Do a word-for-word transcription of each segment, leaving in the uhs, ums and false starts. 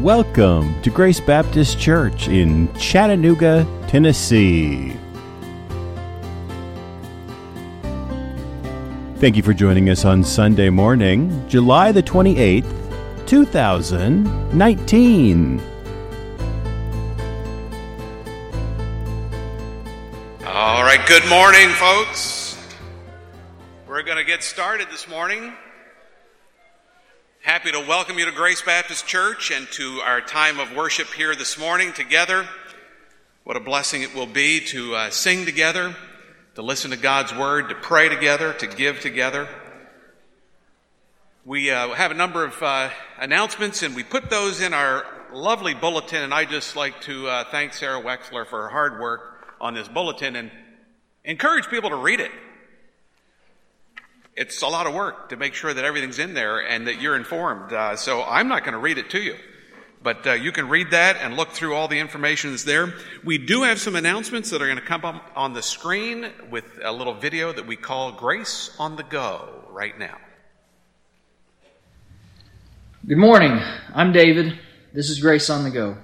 Welcome to Grace Baptist Church in Chattanooga, Tennessee. Thank you for joining us on Sunday morning, July the twenty-eighth, two thousand nineteen. All right, good morning, folks. We're going to get started this morning. Happy to welcome you to Grace Baptist Church and to our time of worship here this morning together. What a blessing it will be to uh, sing together, to listen to God's Word, to pray together, to give together. We uh, have a number of uh, announcements, and we put those in our lovely bulletin, and I'd just like to uh, thank Sarah Wexler for her hard work on this bulletin and encourage people to read it. It's a lot of work to make sure that everything's in there and that you're informed. Uh, so I'm not going to read it to you. But uh, you can read that and look through all the information that's there. We do have some announcements that are going to come up on the screen with a little video that we call Grace on the Go right now. Good morning. I'm David. This is Grace on the Go.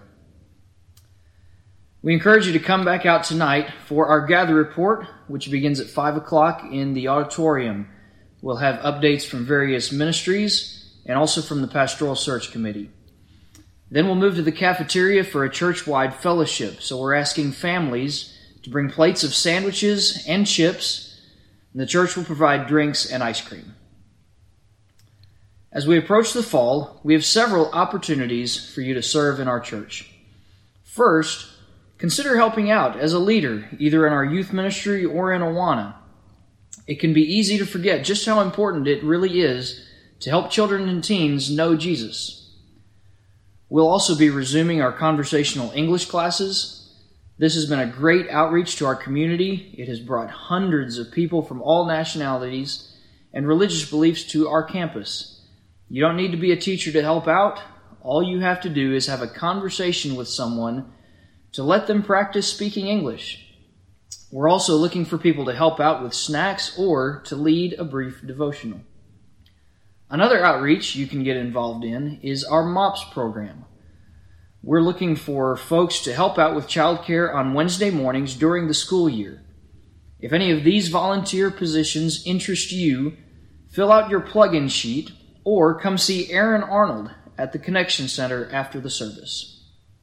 We encourage you to come back out tonight for our Gather Report, which begins at five o'clock in the auditorium. We'll have updates from various ministries and also from the Pastoral Search Committee. Then we'll move to the cafeteria for a church-wide fellowship. So we're asking families to bring plates of sandwiches and chips, and the church will provide drinks and ice cream. As we approach the fall, we have several opportunities for you to serve in our church. First, consider helping out as a leader, either in our youth ministry or in Awana. It can be easy to forget just how important it really is to help children and teens know Jesus. We'll also be resuming our conversational English classes. This has been a great outreach to our community. It has brought hundreds of people from all nationalities and religious beliefs to our campus. You don't need to be a teacher to help out. All you have to do is have a conversation with someone to let them practice speaking English. We're also looking for people to help out with snacks or to lead a brief devotional. Another outreach you can get involved in is our MOPS program. We're looking for folks to help out with childcare on Wednesday mornings during the school year. If any of these volunteer positions interest you, fill out your plug-in sheet or come see Aaron Arnold at the Connection Center after the service.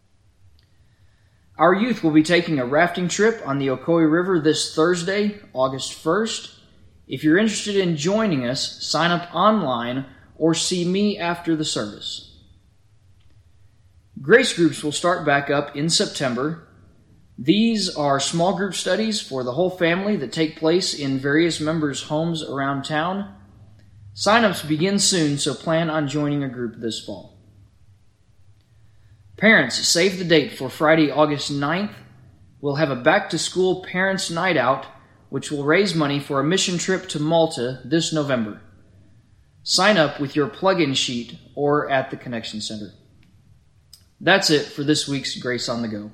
Our youth will be taking a rafting trip on the Ocoee River this Thursday, August first. If you're interested in joining us, sign up online or see me after the service. Grace groups will start back up in September. These are small group studies for the whole family that take place in various members' homes around town. Sign-ups begin soon, so plan on joining a group this fall. Parents, save the date for Friday, August ninth. We'll have a back-to-school parents' night out, which will raise money for a mission trip to Malta this November. Sign up with your plug-in sheet or at the Connection Center. That's it for this week's Grace on the Go.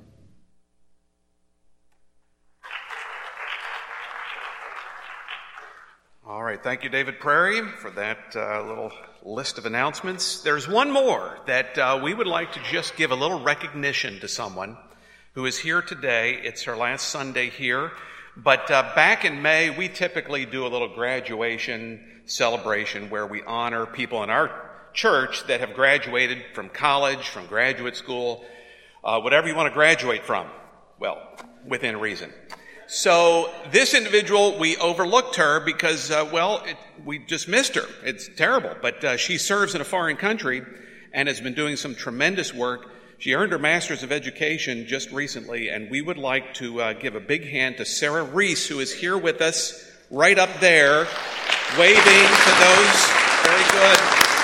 All right, thank you, David Prairie, for that uh, little list of announcements. There's one more that uh, we would like to just give a little recognition to someone who is here today. It's her last Sunday here. But uh, back in May, we typically do a little graduation celebration where we honor people in our church that have graduated from college, from graduate school, uh, whatever you want to graduate from. Well, within reason. So this individual, we overlooked her because, uh, well, it, we just missed her. It's terrible. But uh, she serves in a foreign country and has been doing some tremendous work. She earned her Master's of Education just recently, and we would like to uh, give a big hand to Sarah Reese, who is here with us right up there, waving to those. Very good.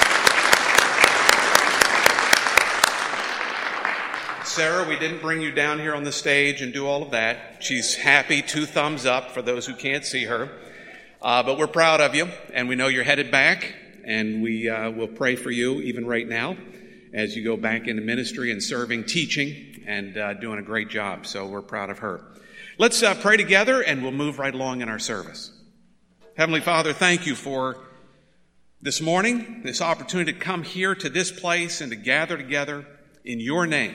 Sarah, we didn't bring you down here on the stage and do all of that. She's happy, two thumbs up for those who can't see her. Uh, but we're proud of you, and we know you're headed back, and we uh, will pray for you even right now as you go back into ministry and serving, teaching, and uh, doing a great job. So we're proud of her. Let's uh, pray together, and we'll move right along in our service. Heavenly Father, thank you for this morning, this opportunity to come here to this place and to gather together. in your name.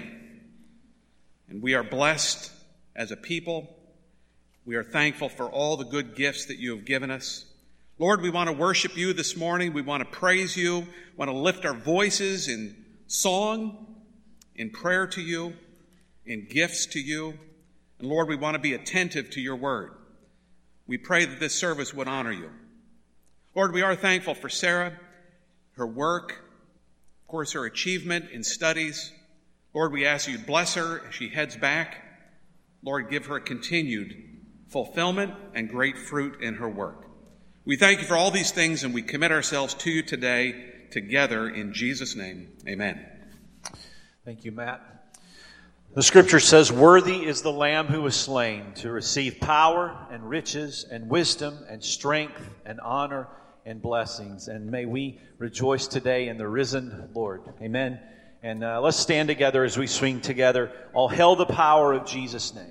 And we are blessed as a people. We are thankful for all the good gifts that you have given us. Lord, we want to worship you this morning. We want to praise you. We want to lift our voices in song, in prayer to you, in gifts to you. And Lord, we want to be attentive to your word. We pray that this service would honor you. Lord, we are thankful for Sarah, her work, of course, her achievement in studies. Lord, we ask you to bless her as she heads back. Lord, give her continued fulfillment and great fruit in her work. We thank you for all these things, and we commit ourselves to you today together in Jesus' name. Amen. Thank you, Matt. The scripture says, "Worthy is the Lamb who was slain to receive power and riches and wisdom and strength and honor and blessings." And may we rejoice today in the risen Lord. Amen. And uh, let's stand together as we sing together, "All hail the power of Jesus' name."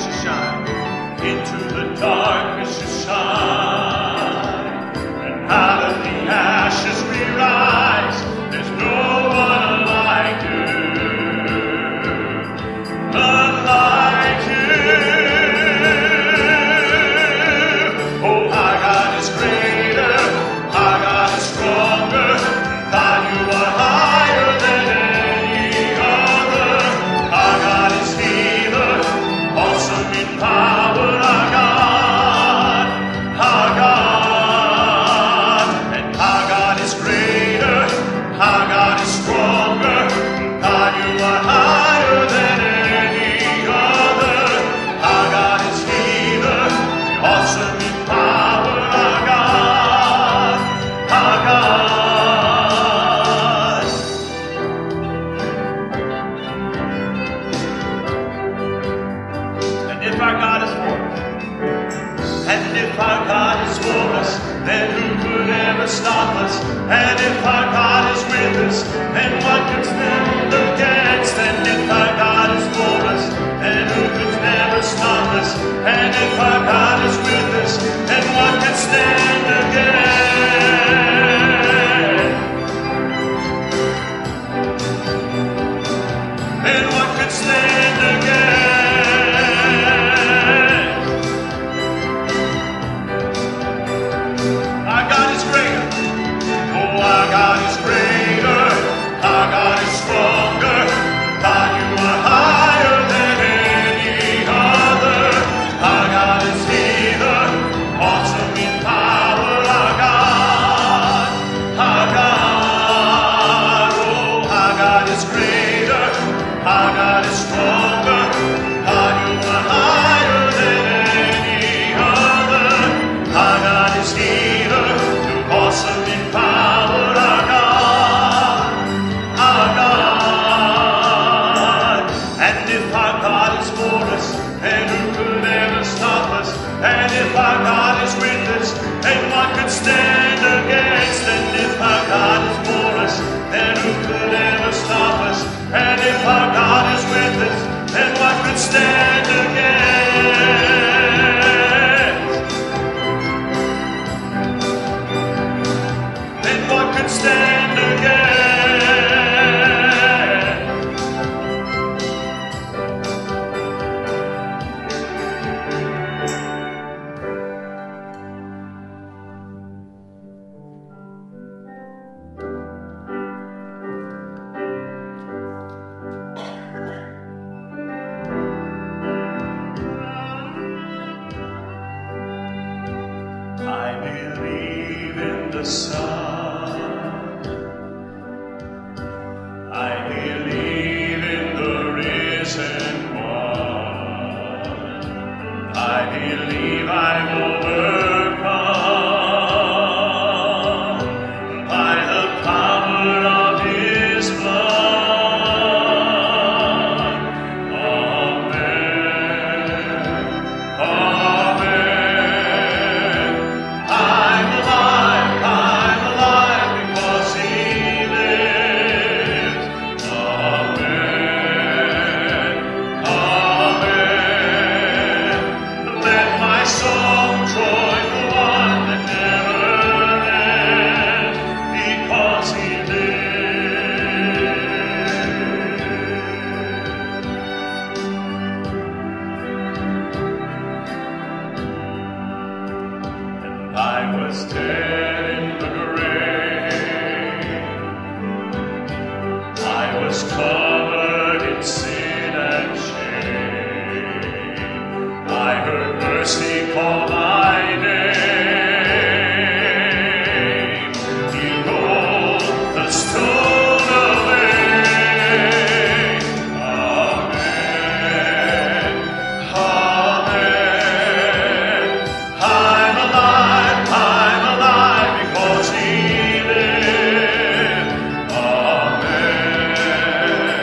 Into the darkness you shine, and And if our God is for us, then who could ever stop us? And if our God is with us, then what could stand against? And if our God is for us, then who could never stop us? And if our God is with us, then what could stand against? Then what could stand against? Our God is greater. Oh, our God is greater. Our God is stronger. God, you are higher than any other. Our God is healer, awesome in power. Our God, our God, oh, our God is greater. Our God is stronger. God, you are higher than any other. Our God is healer, awesome in power. Our God, our God. And if our God is for us, then who could ever stop us? And if our God is with us, then what could stand against? And if our God is for us, then who could ever stop us? And if our God is with us, then what could stand against? Then what could stand against? I believe in the Son. I believe in the risen one. I believe I'm overcome by the power of His blood. Amen. Amen. I'm alive, I'm alive because He lives. Amen. Amen. Let my song join the one that never ends because He lives. And I was dead in the grave. I was covered in sin and shame. I heard mercy call my name. You rolled the stone away. Amen. Amen. I'm alive, I'm alive because He lives. Amen.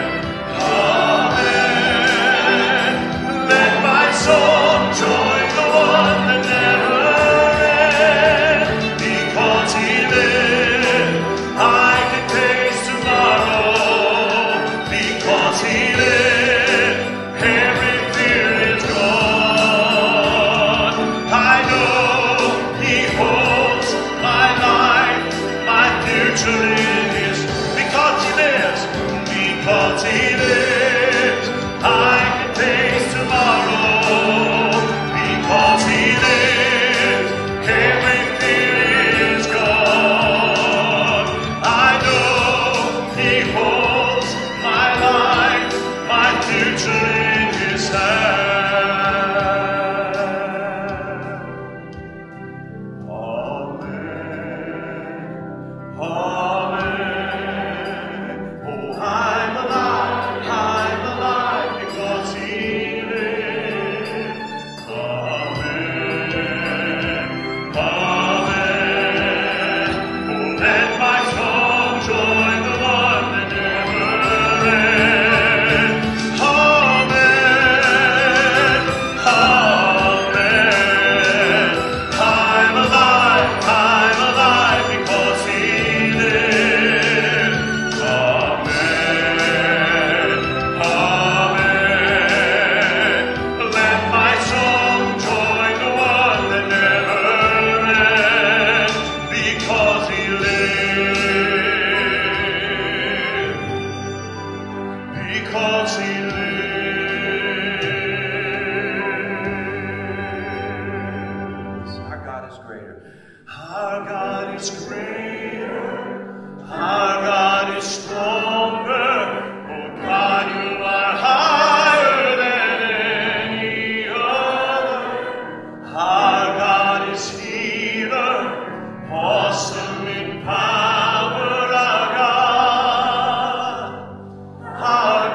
greater. Our God is greater. Our God is stronger. Oh God, you are higher than any other. Our God is healer. Awesome in power. Our God. Our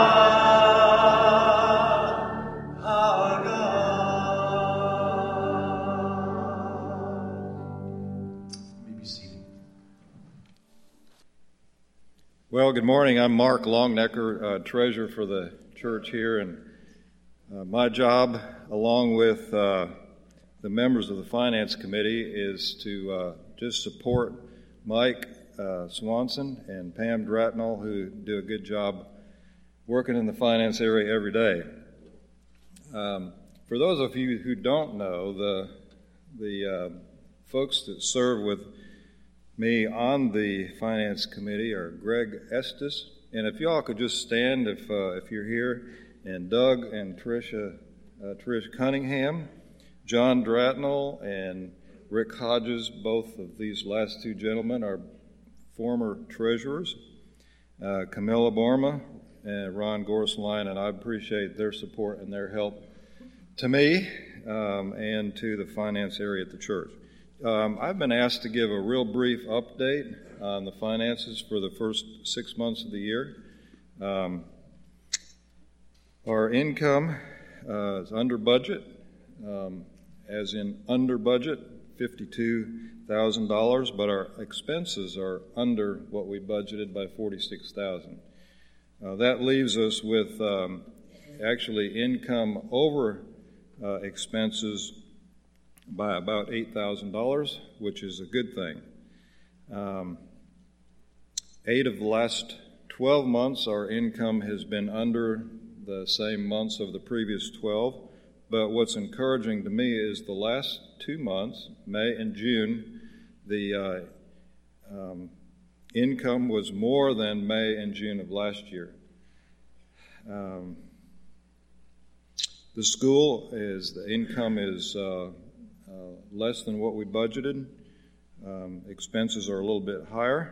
God. Our God. You may be seated. Well, good morning. I'm Mark Longnecker, uh, treasurer for the church here, and uh, my job, along with uh, the members of the finance committee, is to uh, just support Mike uh, Swanson and Pam Dratnall, who do a good job working in the finance area every day. Um, for those of you who don't know, the the uh, folks that serve with me on the finance committee are Greg Estes, and if y'all could just stand if uh, if you're here, and Doug and Tricia uh, Trish Cunningham, John Dratnall, and Rick Hodges. Both of these last two gentlemen are former treasurers. Uh, Camilla Borma and Ron Gorsline, and I appreciate their support and their help to me um, and to the finance area at the church. Um, I've been asked to give a real brief update on the finances for the first six months of the year. Um, our income uh, is under budget, um, as in under budget, fifty-two thousand dollars, but our expenses are under what we budgeted by forty-six thousand dollars. Uh, that leaves us with um, actually income over uh, expenses by about eight thousand dollars, which is a good thing. Um, eight of the last twelve months, our income has been under the same months of the previous twelve, but what's encouraging to me is the last two months, May and June, the uh, um, income was more than May and June of last year. Um, the school is, the income is uh, Uh, less than what we budgeted. Um, expenses are a little bit higher.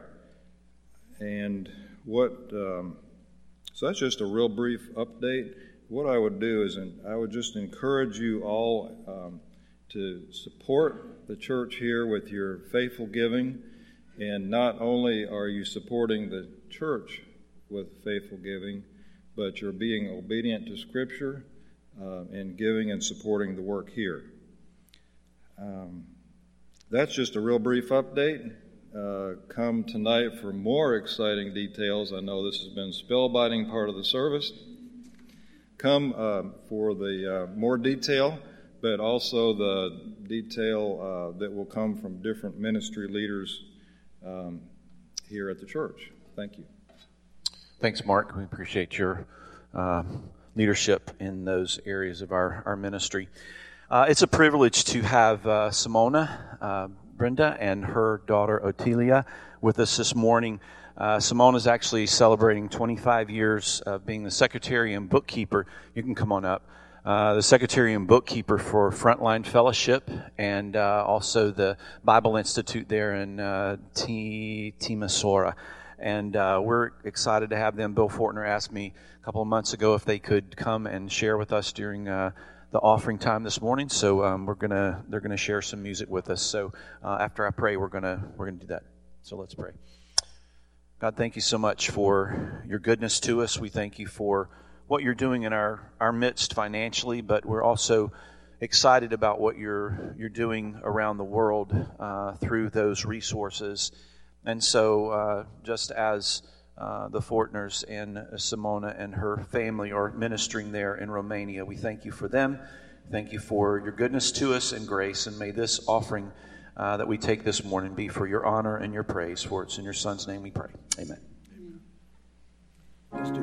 And what, um, so that's just a real brief update. What I would do is, I would just encourage you all um, to support the church here with your faithful giving. And not only are you supporting the church with faithful giving, but you're being obedient to Scripture uh, and giving and supporting the work here. Um, that's just a real brief update. Uh, come tonight for more exciting details. I know this has been a spellbinding part of the service. Come uh, for the uh, more detail, but also the detail uh, that will come from different ministry leaders um, here at the church. Thank you. Thanks, Mark. We appreciate your uh, leadership in those areas of our, our ministry. Uh, it's a privilege to have uh, Simona, uh, Brenda, and her daughter Otelia with us this morning. Uh, Simona is actually celebrating twenty-five years of being the secretary and bookkeeper. You can come on up. Uh, the secretary and bookkeeper for Frontline Fellowship and uh, also the Bible Institute there in uh, T- Timisoara. And uh, we're excited to have them. Bill Fortner asked me a couple of months ago if they could come and share with us during uh, the offering time this morning, so um, we're gonna they're gonna share some music with us. So uh, after I pray, we're gonna we're gonna do that. So let's pray. God, thank you so much for your goodness to us. We thank you for what you're doing in our, our midst financially, but we're also excited about what you're you're doing around the world uh, through those resources. And so, uh, just as Uh, the Fortners and Simona and her family are ministering there in Romania, we thank you for them. Thank you for your goodness to us and grace, and may this offering uh, that we take this morning be for your honor and your praise. For it's in your Son's name we pray. Amen. Just a,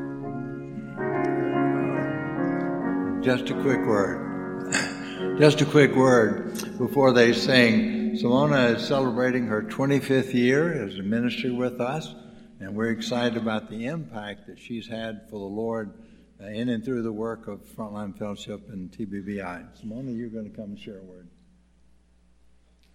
just a quick word. Just a quick word before they sing. Simona is celebrating her twenty-fifth year as a ministry with us. And we're excited about the impact that she's had for the Lord uh, in and through the work of Frontline Fellowship and T B V I. Simona, you're going to come and share a word.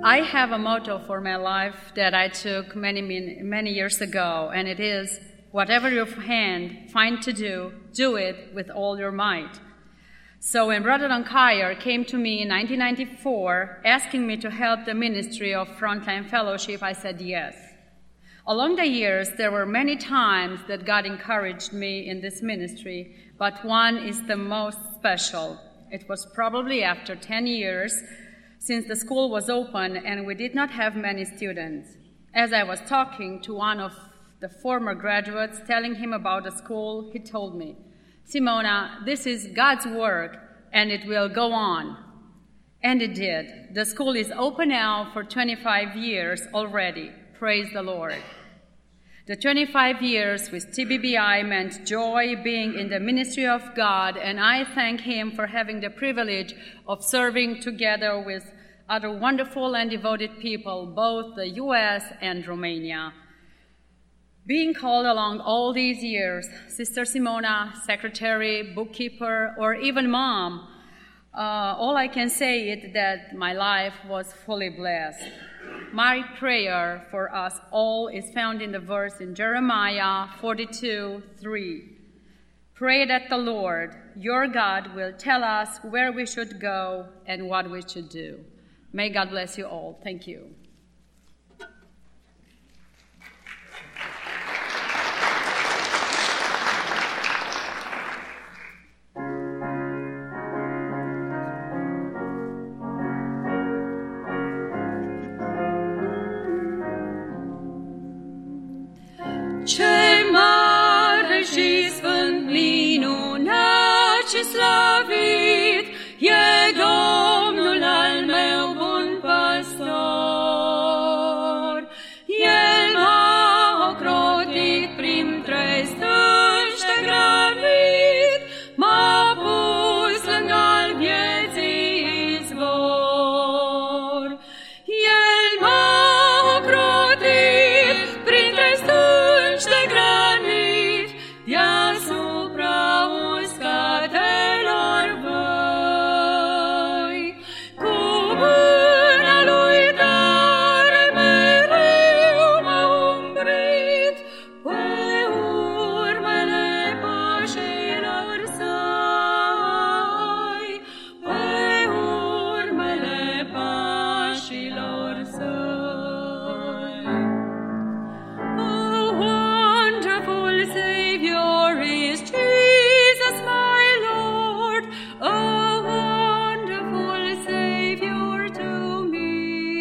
I have a motto for my life that I took many, many, many years ago, and it is, whatever your hand find to do, do it with all your might. So when Brother Lankire came to me in nineteen ninety-four, asking me to help the ministry of Frontline Fellowship, I said yes. Along the years, there were many times that God encouraged me in this ministry, but one is the most special. It was probably after ten years since the school was open and we did not have many students. As I was talking to one of the former graduates, telling him about the school, he told me, "Simona, this is God's work and it will go on." And it did. The school is open now for twenty-five years already. Praise the Lord. The twenty-five years with T B B I meant joy being in the ministry of God, and I thank Him for having the privilege of serving together with other wonderful and devoted people, both the U S and Romania. Being called along all these years, Sister Simona, secretary, bookkeeper, or even mom, uh, all I can say is that my life was fully blessed. My prayer for us all is found in the verse in Jeremiah forty-two, three. Pray that the Lord, your God, will tell us where we should go and what we should do. May God bless you all. Thank you. Ce mare și sfânt, minunat și slavit, e Domnul al meu bun păstor. El m-a ocrotit printre stânci de granit, m-a pus lângă al vieții izvor. El m-a ocrotit printre stânci de granit, deasupra uscatelor văi. Cu mâna lui tare mereu m-a umbrit, pe urmele pașilor săi, pe urmele pașilor săi. Oh, wonderful Savior is Jesus, my Lord, a wonderful Savior to me.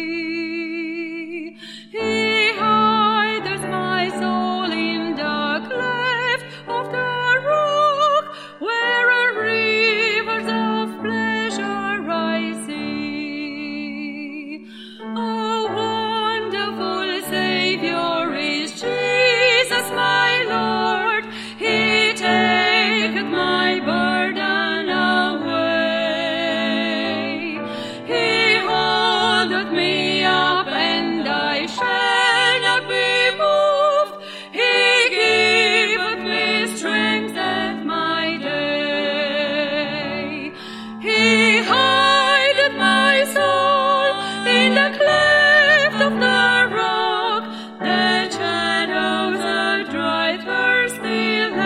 He hideth my soul in the cleft of the rock, where are rivers of pleasure I see. A wonderful Savior is Jesus, my Lord. He taketh my burden away. He holdeth me up, and I shall not be moved. He giveth me strength at my day. He hideth my soul in the cleft of the rock, that shadows a dry, thirsty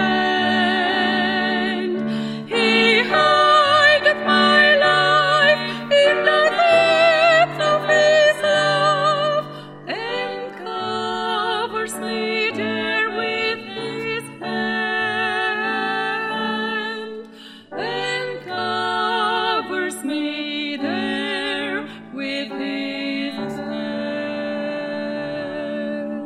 land. He hideth my life in the depth of His love, and covers me there with His hand, and covers me there with His hand.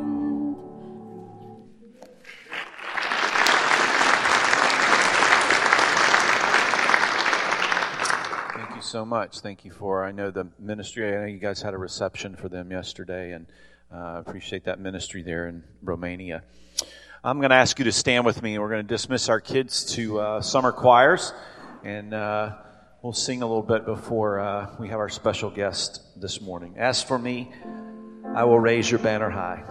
Thank you so much. Thank you for, I know the ministry, I know you guys had a reception for them yesterday, and I uh, appreciate that ministry there in Romania. I'm going to ask you to stand with me, and we're going to dismiss our kids to uh, summer choirs, and uh, we'll sing a little bit before uh, we have our special guest this morning. As for me, I will raise your banner high.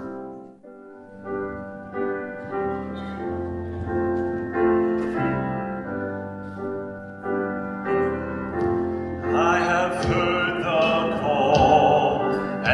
I have heard the call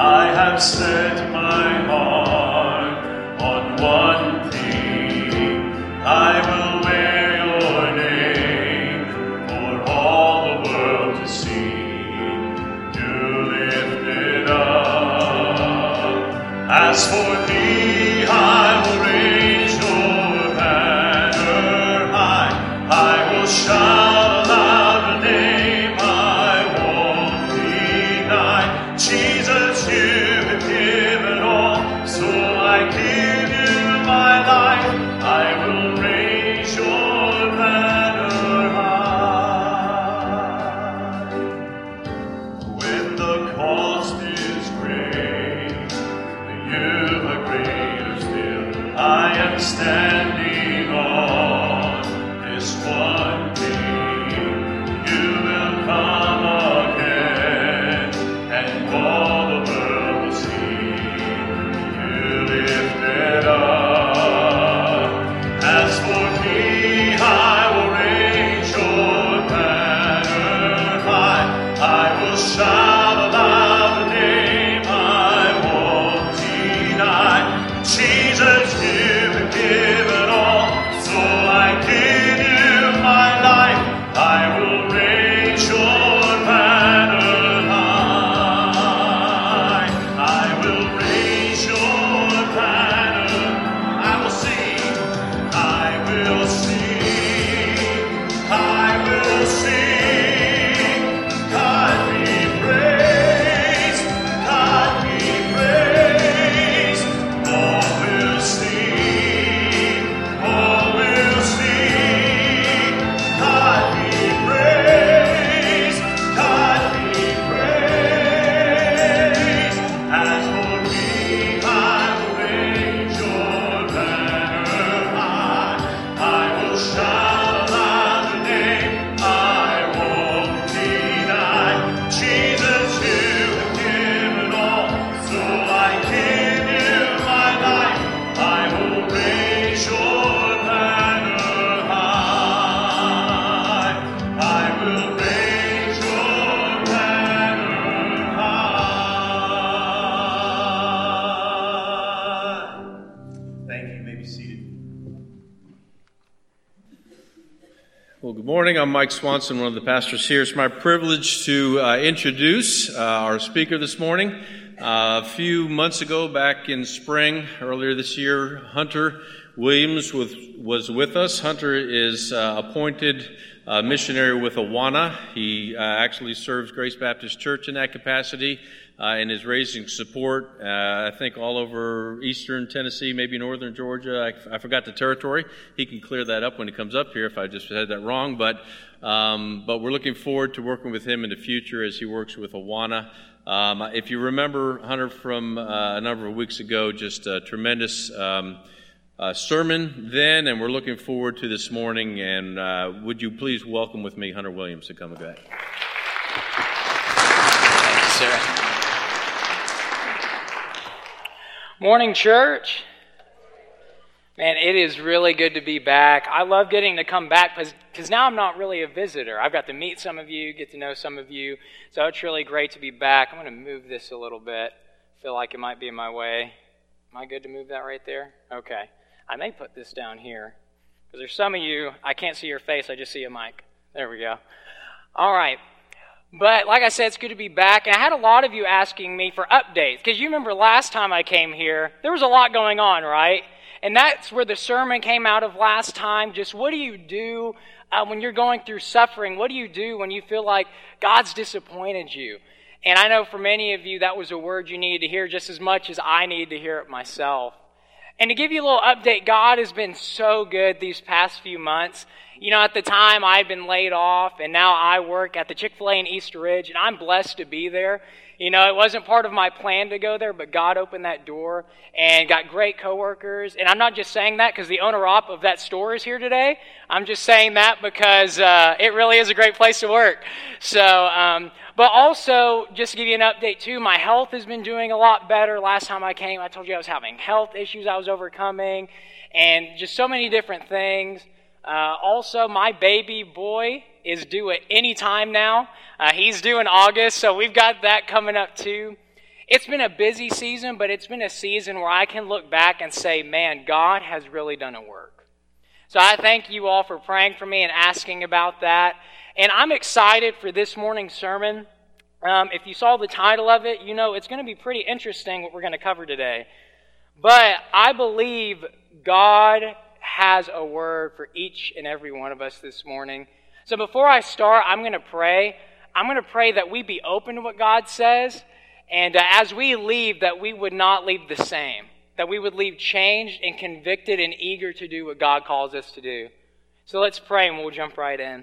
I have set my heart on one thing. I will wear your name for all the world to see. You lift it up. As for me, I will raise your banner high. I will shout aloud the name I won't deny. Jesus, you have given all, so I give you my life. I will raise your banner high. When the cost is great, you are greater still. I am standing on this one thing. You will come again, and all the world will see. You lift it up. As for me, I will raise your banner high. I will shout aloud the name I won't deny. Jesus, you have given all, so I give you my life. I will raise your banner high. I will raise your banner. I will sing. I will sing. I will sing. God be praised. God be praised. All will sing. All will sing. God be praised. God be praised. As for me, I will raise your banner high. I will shout aloud the name I won't deny. Jesus, you have given all, so I give you my life. I will raise your banner high. I will raise your banner high. Thank you. You may be seated. Well, good morning. I'm Mike Swanson, one of the pastors here. It's my privilege to uh, introduce uh, our speaker this morning. Uh, a few months ago, back in spring, earlier this year, Hunter Williams was, was with us. Hunter is uh, appointed uh, missionary with Awana. He uh, actually serves Grace Baptist Church in that capacity uh, and is raising support, uh, I think, all over eastern Tennessee, maybe northern Georgia. I, I forgot the territory. He can clear that up when he comes up here if I just said that wrong. But um, but we're looking forward to working with him in the future as he works with Awana. Um, if you remember Hunter from uh, a number of weeks ago, just a tremendous um, uh, sermon then, and we're looking forward to this morning. And uh, would you please welcome with me Hunter Williams to come back. Thank you, sir. Morning, church. Man, it is really good to be back. I love getting to come back because now I'm not really a visitor. I've got to meet some of you, get to know some of you. So it's really great to be back. I'm going to move this a little bit. I feel like it might be in my way. Am I good to move that right there? Okay. I may put this down here because there's some of you, I can't see your face. I just see a mic. There we go. All right. But like I said, it's good to be back. And I had a lot of you asking me for updates because you remember last time I came here, there was a lot going on, right? And that's where the sermon came out of last time. Just what do you do uh, when you're going through suffering? What do you do when you feel like God's disappointed you? And I know for many of you, that was a word you needed to hear just as much as I needed to hear it myself. And to give you a little update, God has been so good these past few months. You know, at the time, I had been laid off, and now I work at the Chick-fil-A in East Ridge, and I'm blessed to be there. You know, it wasn't part of my plan to go there, but God opened that door and got great coworkers. And I'm not just saying that because the owner-op of that store is here today. I'm just saying that because uh, it really is a great place to work. So, um, but also, just to give you an update too, my health has been doing a lot better. Last time I came, I told you I was having health issues I was overcoming, and just so many different things. Uh, also, my baby boy is due at any time now. Uh, he's due in August, so we've got that coming up too. It's been a busy season, but it's been a season where I can look back and say, man, God has really done a work. So I thank you all for praying for me and asking about that. And I'm excited for this morning's sermon. Um, if you saw the title of it, you know it's going to be pretty interesting what we're going to cover today. But I believe God has a word for each and every one of us this morning. So before I start, I'm going to pray. I'm going to pray that we be open to what God says. And uh, as we leave, that we would not leave the same. That we would leave changed and convicted and eager to do what God calls us to do. So let's pray and we'll jump right in.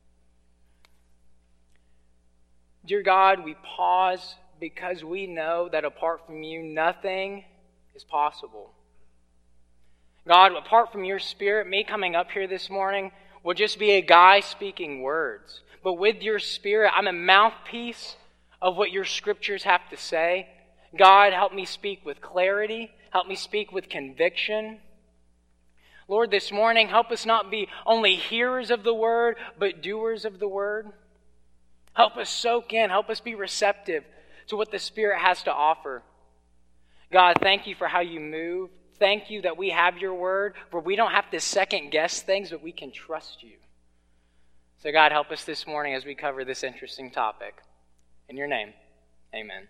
Dear God, we pause because we know that apart from you, nothing is possible. God, apart from your Spirit, me coming up here this morning will just be a guy speaking words. But with your Spirit, I'm a mouthpiece of what your scriptures have to say. God, help me speak with clarity. Help me speak with conviction. Lord, this morning, help us not be only hearers of the word, but doers of the word. Help us soak in. Help us be receptive to what the Spirit has to offer. God, thank you for how you move. Thank you that we have your word, where we don't have to second guess things, but we can trust you. So God, help us this morning as we cover this interesting topic. In your name, amen.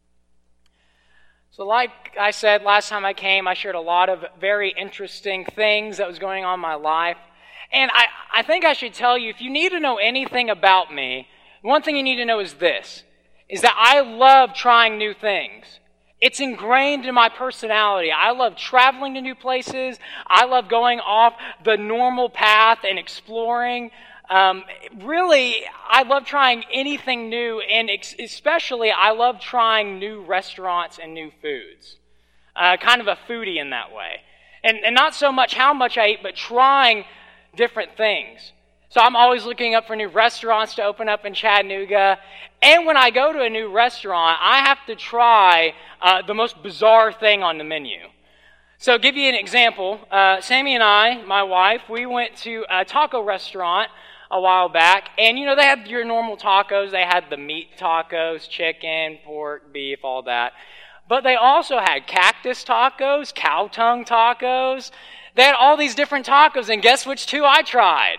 So like I said last time I came, I shared a lot of very interesting things that was going on in my life. And I, I think I should tell you, if you need to know anything about me, one thing you need to know is this, is that I love trying new things. It's ingrained in my personality. I love traveling to new places. I love going off the normal path and exploring. Um, really, I love trying anything new, and ex- especially I love trying new restaurants and new foods. Uh, kind of a foodie in that way. And, and not so much how much I eat, but trying different things. So I'm always looking up for new restaurants to open up in Chattanooga. And when I go to a new restaurant, I have to try uh, the most bizarre thing on the menu. So to give you an example, uh, Sammy and I, my wife, we went to a taco restaurant a while back. And, you know, they had your normal tacos. They had the meat tacos, chicken, pork, beef, all that. But they also had cactus tacos, cow tongue tacos. They had all these different tacos. And guess which two I tried?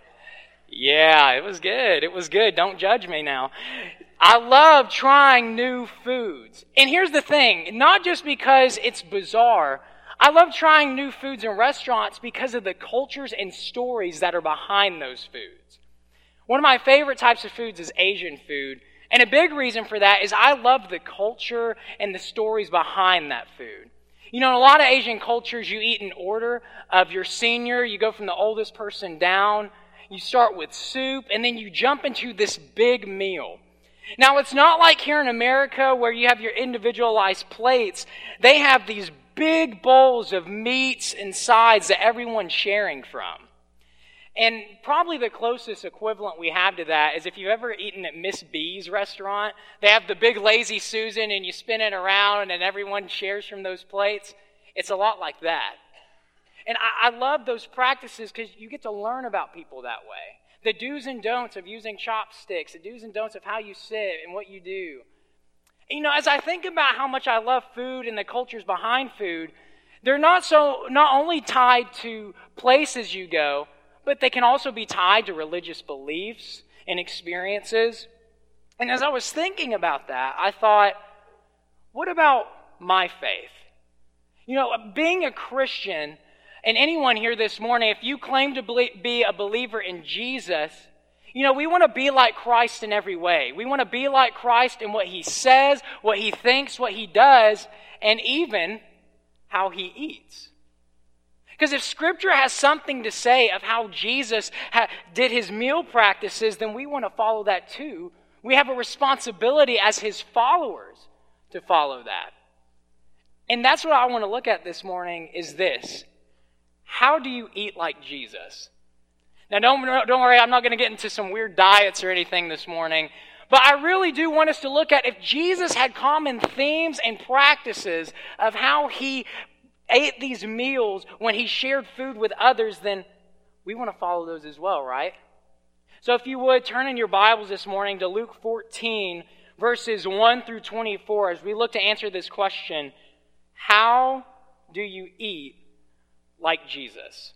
Yeah, it was good. It was good. Don't judge me now. I love trying new foods. And here's the thing, not just because it's bizarre. I love trying new foods in restaurants because of the cultures and stories that are behind those foods. One of my favorite types of foods is Asian food. And a big reason for that is I love the culture and the stories behind that food. You know, in a lot of Asian cultures, you eat in order of your senior. You go from the oldest person down. You start with soup, and then you jump into this big meal. Now, it's not like here in America where you have your individualized plates. They have these big bowls of meats and sides that everyone's sharing from. And probably the closest equivalent we have to that is if you've ever eaten at Miss B's restaurant. They have the big Lazy Susan, and you spin it around, and everyone shares from those plates. It's a lot like that. And I, I love those practices because you get to learn about people that way. The do's and don'ts of using chopsticks, the do's and don'ts of how you sit and what you do. And, you know, as I think about how much I love food and the cultures behind food, they're not so not only tied to places you go, but they can also be tied to religious beliefs and experiences. And as I was thinking about that, I thought, what about my faith? You know, being a Christian. And anyone here this morning, if you claim to be a believer in Jesus, you know, we want to be like Christ in every way. We want to be like Christ in what he says, what he thinks, what he does, and even how he eats. Because if Scripture has something to say of how Jesus ha- did his meal practices, then we want to follow that too. We have a responsibility as his followers to follow that. And that's what I want to look at this morning is this. How do you eat like Jesus? Now, don't, don't worry, I'm not going to get into some weird diets or anything this morning, but I really do want us to look at if Jesus had common themes and practices of how he ate these meals when he shared food with others, then we want to follow those as well, right? So if you would, turn in your Bibles this morning to Luke fourteen, verses one through twenty-four, as we look to answer this question, how do you eat like Jesus?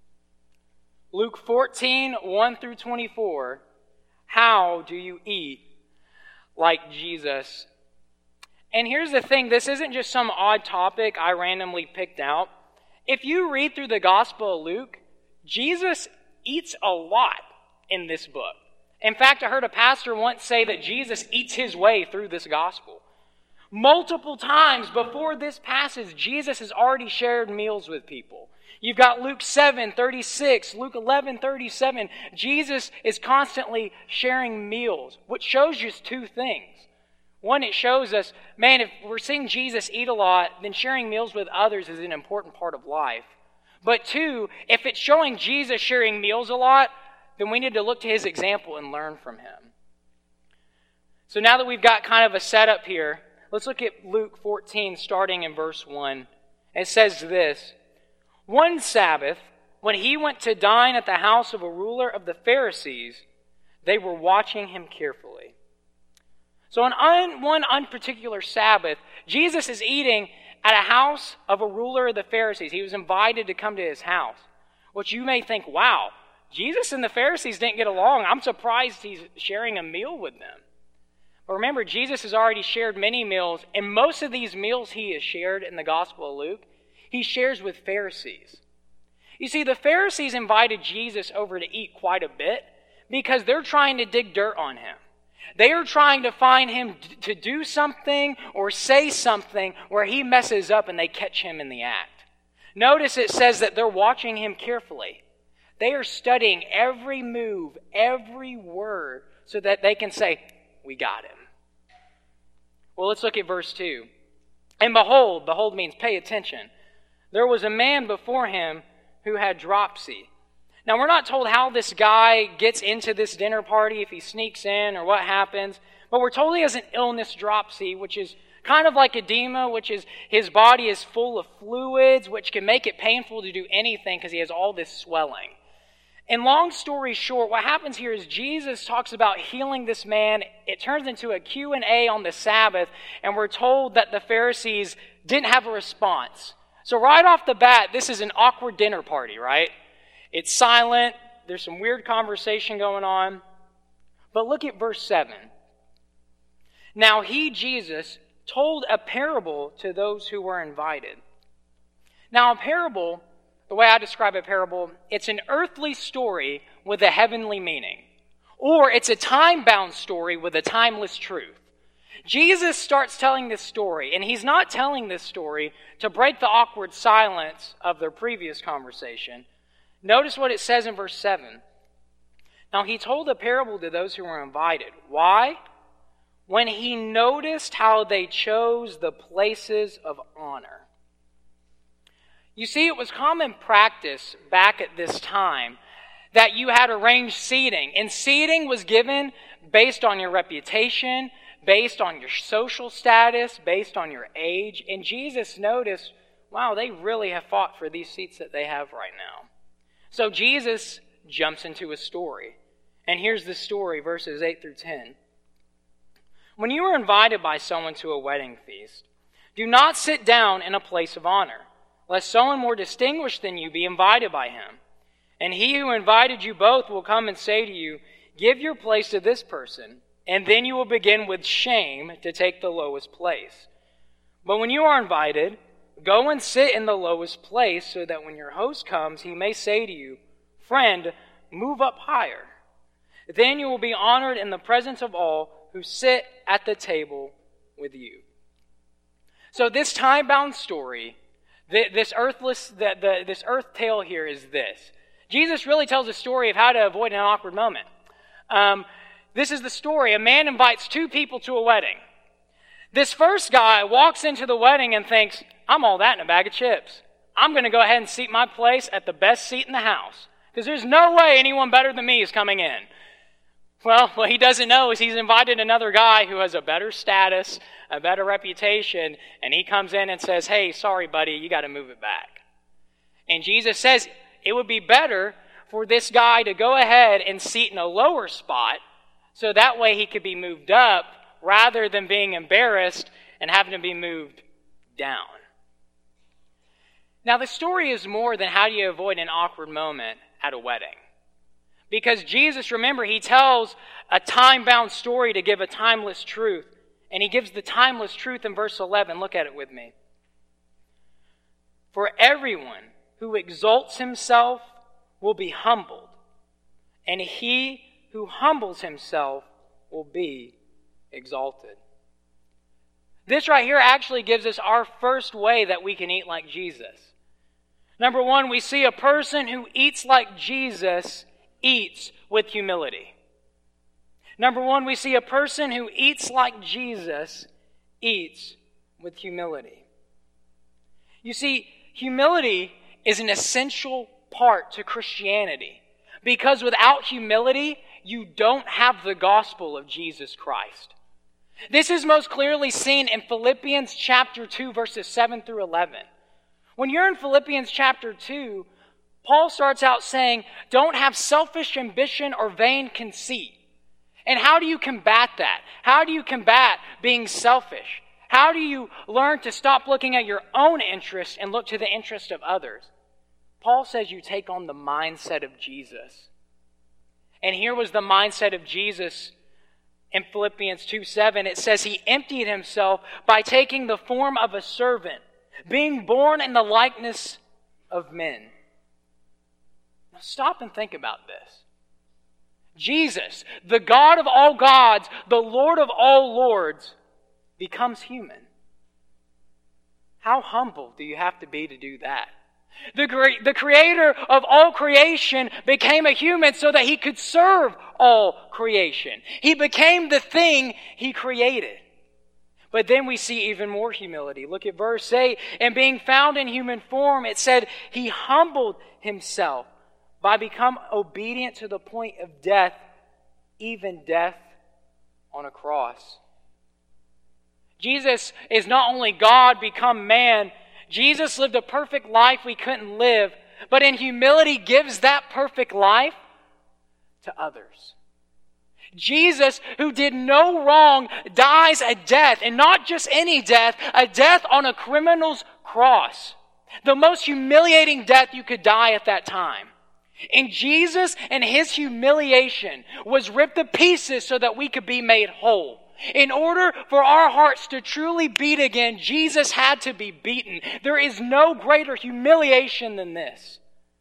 Luke fourteen, one through twenty-four, how do you eat like Jesus? And here's the thing, this isn't just some odd topic I randomly picked out. If you read through the Gospel of Luke, Jesus eats a lot in this book. In fact, I heard a pastor once say that Jesus eats his way through this gospel. Multiple times before this passage, Jesus has already shared meals with people. You've got Luke seven thirty-six, Luke eleven thirty-seven. Jesus is constantly sharing meals, which shows us two things. One, it shows us, man, if we're seeing Jesus eat a lot, then sharing meals with others is an important part of life. But two, if it's showing Jesus sharing meals a lot, then we need to look to his example and learn from him. So now that we've got kind of a setup here, let's look at Luke fourteen, starting in verse one. It says this, "One Sabbath, when he went to dine at the house of a ruler of the Pharisees, they were watching him carefully." So on un, one unparticular Sabbath, Jesus is eating at a house of a ruler of the Pharisees. He was invited to come to his house, which you may think, wow, Jesus and the Pharisees didn't get along. I'm surprised he's sharing a meal with them. But remember, Jesus has already shared many meals, and most of these meals he has shared in the Gospel of Luke, he shares with Pharisees. You see, the Pharisees invited Jesus over to eat quite a bit because they're trying to dig dirt on him. They are trying to find him to do something or say something where he messes up and they catch him in the act. Notice it says that they're watching him carefully. They are studying every move, every word, so that they can say, we got him. Well, let's look at verse two. "And behold," behold means pay attention, "there was a man before him who had dropsy." Now, we're not told how this guy gets into this dinner party, if he sneaks in or what happens, but we're told he has an illness, dropsy, which is kind of like edema, which is his body is full of fluids, which can make it painful to do anything because he has all this swelling. And long story short, what happens here is Jesus talks about healing this man. It turns into a Q and A on the Sabbath, and we're told that the Pharisees didn't have a response. So right off the bat, this is an awkward dinner party, right? It's silent. There's some weird conversation going on. But look at verse seven. "Now he, Jesus, told a parable to those who were invited." Now a parable, the way I describe a parable, it's an earthly story with a heavenly meaning. Or it's a time-bound story with a timeless truth. Jesus starts telling this story, and he's not telling this story to break the awkward silence of their previous conversation. Notice what it says in verse seven. "Now he told a parable to those who were invited." Why? "When he noticed how they chose the places of honor." You see, it was common practice back at this time that you had arranged seating, and seating was given based on your reputation, based on your social status, based on your age. And Jesus noticed, wow, they really have fought for these seats that they have right now. So Jesus jumps into a story. And here's the story, verses eight through ten. "When you are invited by someone to a wedding feast, do not sit down in a place of honor, lest someone more distinguished than you be invited by him. And he who invited you both will come and say to you, 'Give your place to this person,' and then you will begin with shame to take the lowest place. But when you are invited, go and sit in the lowest place, so that when your host comes, he may say to you, 'Friend, move up higher.' Then you will be honored in the presence of all who sit at the table with you." So this time-bound story, this earthless, the, the, this earth tale here is this. Jesus really tells a story of how to avoid an awkward moment. Um, this is the story. A man invites two people to a wedding. This first guy walks into the wedding and thinks, I'm all that in a bag of chips. I'm going to go ahead and seat my place at the best seat in the house, because there's no way anyone better than me is coming in. Well, what he doesn't know is he's invited another guy who has a better status, a better reputation, and he comes in and says, hey, sorry, buddy, you got to move it back. And Jesus says it would be better for this guy to go ahead and seat in a lower spot, so that way he could be moved up rather than being embarrassed and having to be moved down. Now, the story is more than how do you avoid an awkward moment at a wedding. Because Jesus, remember, he tells a time-bound story to give a timeless truth. And he gives the timeless truth in verse eleven. Look at it with me. For everyone who exalts himself will be humbled, and he who humbles himself will be exalted. This right here actually gives us our first way that we can eat like Jesus. Number one, we see a person who eats like Jesus eats with humility. Number one, we see a person who eats like Jesus eats with humility. You see, humility is an essential part to Christianity, because without humility, you don't have the gospel of Jesus Christ. This is most clearly seen in Philippians chapter two, verses seven through eleven. When you're in Philippians chapter two, Paul starts out saying, don't have selfish ambition or vain conceit. And how do you combat that? How do you combat being selfish? How do you learn to stop looking at your own interests and look to the interest of others? Paul says you take on the mindset of Jesus. And here was the mindset of Jesus in Philippians two seven. It says he emptied himself by taking the form of a servant, being born in the likeness of men. Now stop and think about this. Jesus, the God of all gods, the Lord of all lords, becomes human. How humble do you have to be to do that? The, cre- the creator of all creation became a human so that he could serve all creation. He became the thing he created. But then we see even more humility. Look at verse eight. And being found in human form, it said, he humbled himself by becoming obedient to the point of death, even death on a cross. Jesus is not only God become man, Jesus lived a perfect life we couldn't live, but in humility gives that perfect life to others. Jesus, who did no wrong, dies a death, and not just any death, a death on a criminal's cross. The most humiliating death you could die at that time. And Jesus and his humiliation was ripped to pieces so that we could be made whole. In order for our hearts to truly beat again, Jesus had to be beaten. There is no greater humiliation than this.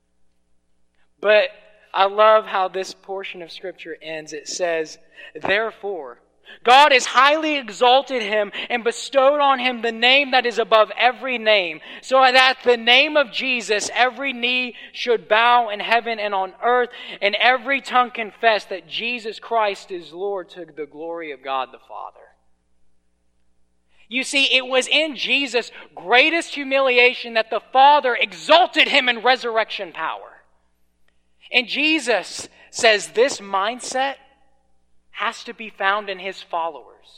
But I love how this portion of Scripture ends. It says, therefore, God has highly exalted him and bestowed on him the name that is above every name, so that at the name of Jesus every knee should bow in heaven and on earth, and every tongue confess that Jesus Christ is Lord, to the glory of God the Father. You see, it was in Jesus' greatest humiliation that the Father exalted him in resurrection power. And Jesus says this mindset has to be found in his followers.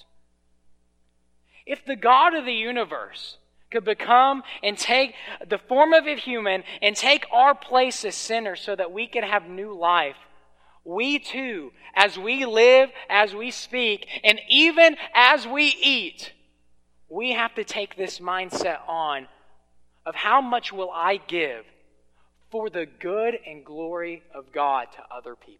If the God of the universe could become and take the form of a human and take our place as sinners so that we could have new life, we too, as we live, as we speak, and even as we eat, we have to take this mindset on of how much will I give for the good and glory of God to other people.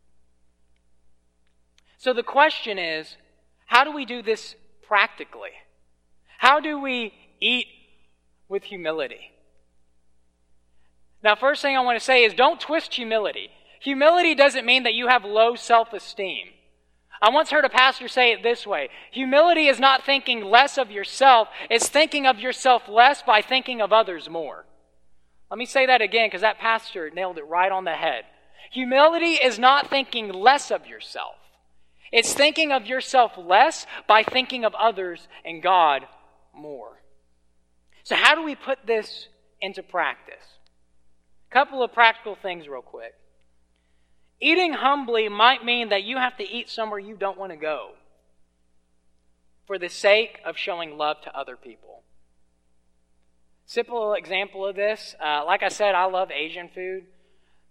So the question is, how do we do this practically? How do we eat with humility? Now, first thing I want to say is don't twist humility. Humility doesn't mean that you have low self-esteem. I once heard a pastor say it this way: humility is not thinking less of yourself, it's thinking of yourself less by thinking of others more. Let me say that again, because that pastor nailed it right on the head. Humility is not thinking less of yourself. It's thinking of yourself less by thinking of others and God more. So how do we put this into practice? A couple of practical things real quick. Eating humbly might mean that you have to eat somewhere you don't want to go for the sake of showing love to other people. Simple example of this, uh, like I said, I love Asian food.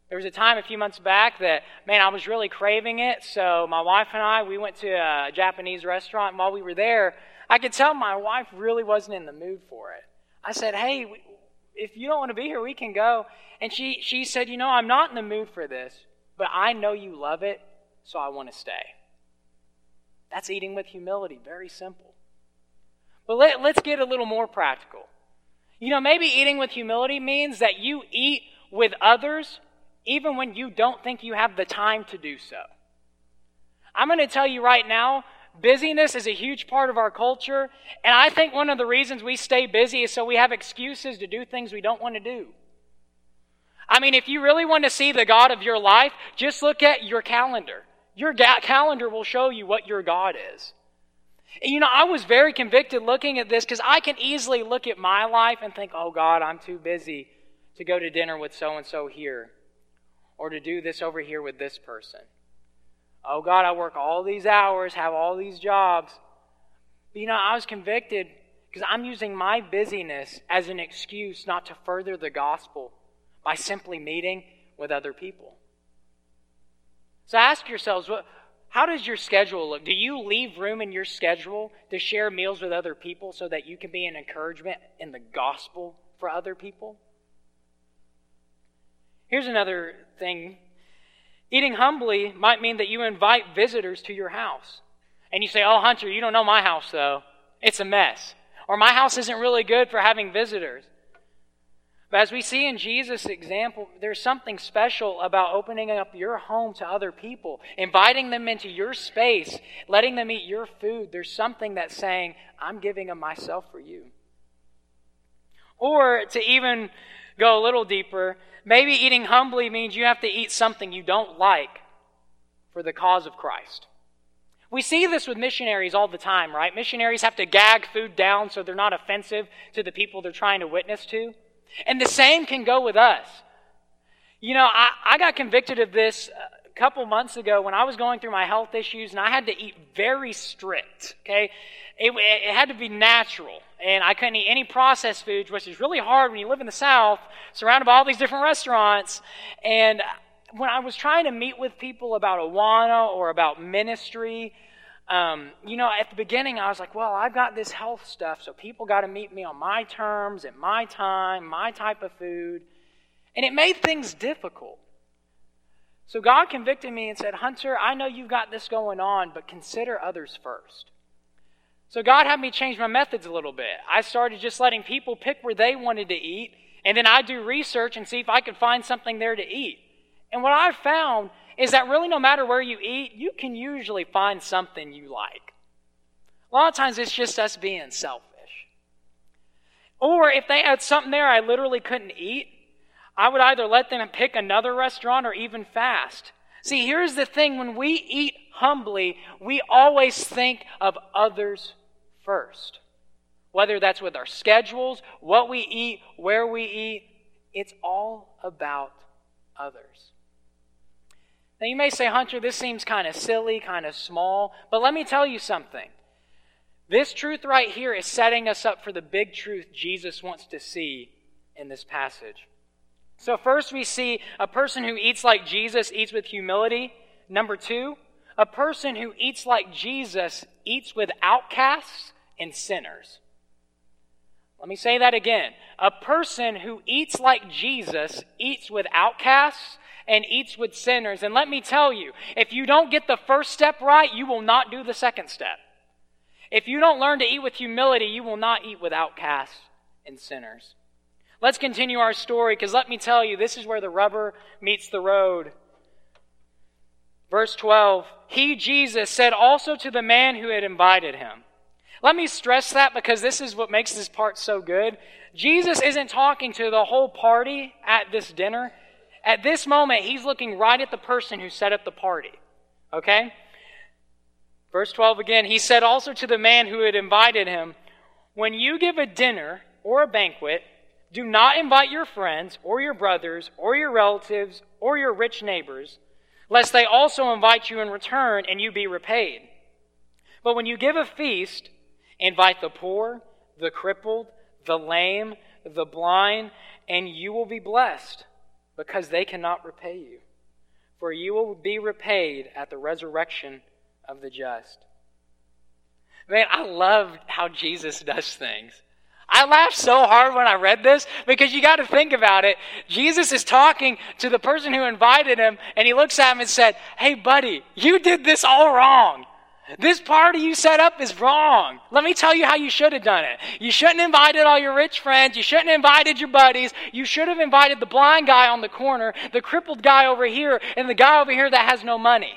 There was a time a few months back that, man, I was really craving it. So my wife and I, we went to a Japanese restaurant. And while we were there, I could tell my wife really wasn't in the mood for it. I said, hey, if you don't want to be here, we can go. And she, she said, you know, I'm not in the mood for this, but I know you love it, so I want to stay. That's eating with humility. Very simple. But let, let's get a little more practical. You know, maybe eating with humility means that you eat with others even when you don't think you have the time to do so. I'm going to tell you right now, busyness is a huge part of our culture, and I think one of the reasons we stay busy is so we have excuses to do things we don't want to do. I mean, if you really want to see the God of your life, just look at your calendar. Your ga- calendar will show you what your God is. And you know, I was very convicted looking at this because I can easily look at my life and think, oh God, I'm too busy to go to dinner with so-and-so here, or to do this over here with this person. Oh God, I work all these hours, have all these jobs. But you know, I was convicted because I'm using my busyness as an excuse not to further the gospel by simply meeting with other people. So ask yourselves, what, how does your schedule look? Do you leave room in your schedule to share meals with other people so that you can be an encouragement in the gospel for other people? Here's another thing. Eating humbly might mean that you invite visitors to your house. And you say, oh, Hunter, you don't know my house, though. It's a mess. Or my house isn't really good for having visitors. But as we see in Jesus' example, there's something special about opening up your home to other people, inviting them into your space, letting them eat your food. There's something that's saying, I'm giving of myself for you. Or to even go a little deeper, maybe eating humbly means you have to eat something you don't like for the cause of Christ. We see this with missionaries all the time, right? Missionaries have to gag food down so they're not offensive to the people they're trying to witness to. And the same can go with us. You know, I, I got convicted of this a couple months ago when I was going through my health issues, and I had to eat very strict, okay? It, it had to be natural, and I couldn't eat any processed foods, which is really hard when you live in the South, surrounded by all these different restaurants. And when I was trying to meet with people about Awana or about ministry, Um, you know, at the beginning I was like, well, I've got this health stuff, so people got to meet me on my terms, at my time, my type of food. And it made things difficult. So God convicted me and said, Hunter, I know you've got this going on, but consider others first. So God had me change my methods a little bit. I started just letting people pick where they wanted to eat, and then I'd do research and see if I could find something there to eat. And what I found is that really no matter where you eat, you can usually find something you like. A lot of times it's just us being selfish. Or if they had something there I literally couldn't eat, I would either let them pick another restaurant or even fast. See, here's the thing. When we eat humbly, we always think of others first. Whether that's with our schedules, what we eat, where we eat, it's all about others. Now you may say, Hunter, this seems kind of silly, kind of small, but let me tell you something. This truth right here is setting us up for the big truth Jesus wants to see in this passage. So first we see a person who eats like Jesus eats with humility. Number two, a person who eats like Jesus eats with outcasts and sinners. Let me say that again. A person who eats like Jesus eats with outcasts and eats with sinners. And let me tell you, if you don't get the first step right, you will not do the second step. If you don't learn to eat with humility, you will not eat with outcasts and sinners. Let's continue our story, because let me tell you, this is where the rubber meets the road. Verse twelve, he, Jesus, said also to the man who had invited him. Let me stress that because this is what makes this part so good. Jesus isn't talking to the whole party at this dinner. At this moment, he's looking right at the person who set up the party. Okay? Verse twelve again, he said also to the man who had invited him, when you give a dinner or a banquet, do not invite your friends or your brothers or your relatives or your rich neighbors, lest they also invite you in return and you be repaid. But when you give a feast, invite the poor, the crippled, the lame, the blind, and you will be blessed. because they cannot repay you. For you will be repaid at the resurrection of the just. Man, I love how Jesus does things. I laughed so hard when I read this because you got to think about it. Jesus is talking to the person who invited him, and he looks at him and said, "Hey, buddy, you did this all wrong. This party you set up is wrong. Let me tell you how you should have done it. You shouldn't have invited all your rich friends. You shouldn't have invited your buddies. You should have invited the blind guy on the corner, the crippled guy over here, and the guy over here that has no money."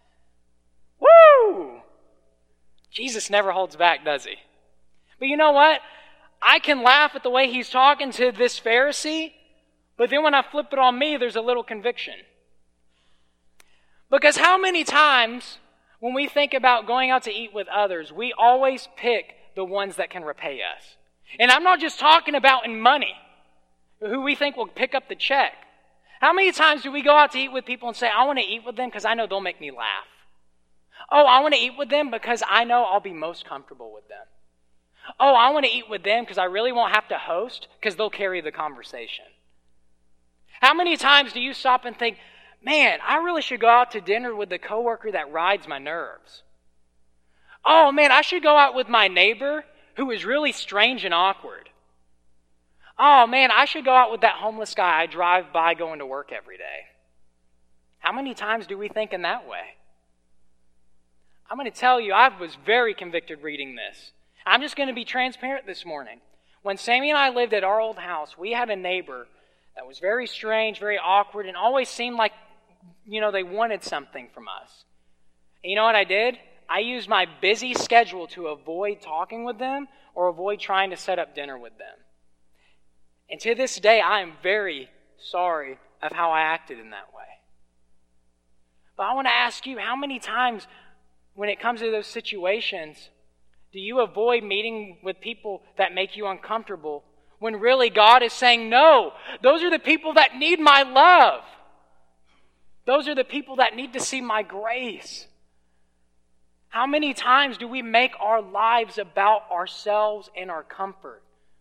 Woo! Jesus never holds back, does he? But you know what? I can laugh at the way he's talking to this Pharisee, but then when I flip it on me, there's a little conviction. Because how many times when we think about going out to eat with others, we always pick the ones that can repay us? And I'm not just talking about in money, who we think will pick up the check. How many times do we go out to eat with people and say, "I want to eat with them because I know they'll make me laugh. Oh, I want to eat with them because I know I'll be most comfortable with them. Oh, I want to eat with them because I really won't have to host because they'll carry the conversation." How many times do you stop and think, "Man, I really should go out to dinner with the coworker that rides my nerves. Oh, man, I should go out with my neighbor who is really strange and awkward. Oh, man, I should go out with that homeless guy I drive by going to work every day." How many times do we think in that way? I'm going to tell you, I was very convicted reading this. I'm just going to be transparent this morning. When Sammy and I lived at our old house, we had a neighbor that was very strange, very awkward, and always seemed like, you know, they wanted something from us. And you know what I did? I used my busy schedule to avoid talking with them or avoid trying to set up dinner with them. And to this day, I am very sorry of how I acted in that way. But I want to ask you, how many times when it comes to those situations, do you avoid meeting with people that make you uncomfortable when really God is saying, "No, those are the people that need my love. Those are the people that need to see my grace"? How many times do we make our lives about ourselves and our comfort?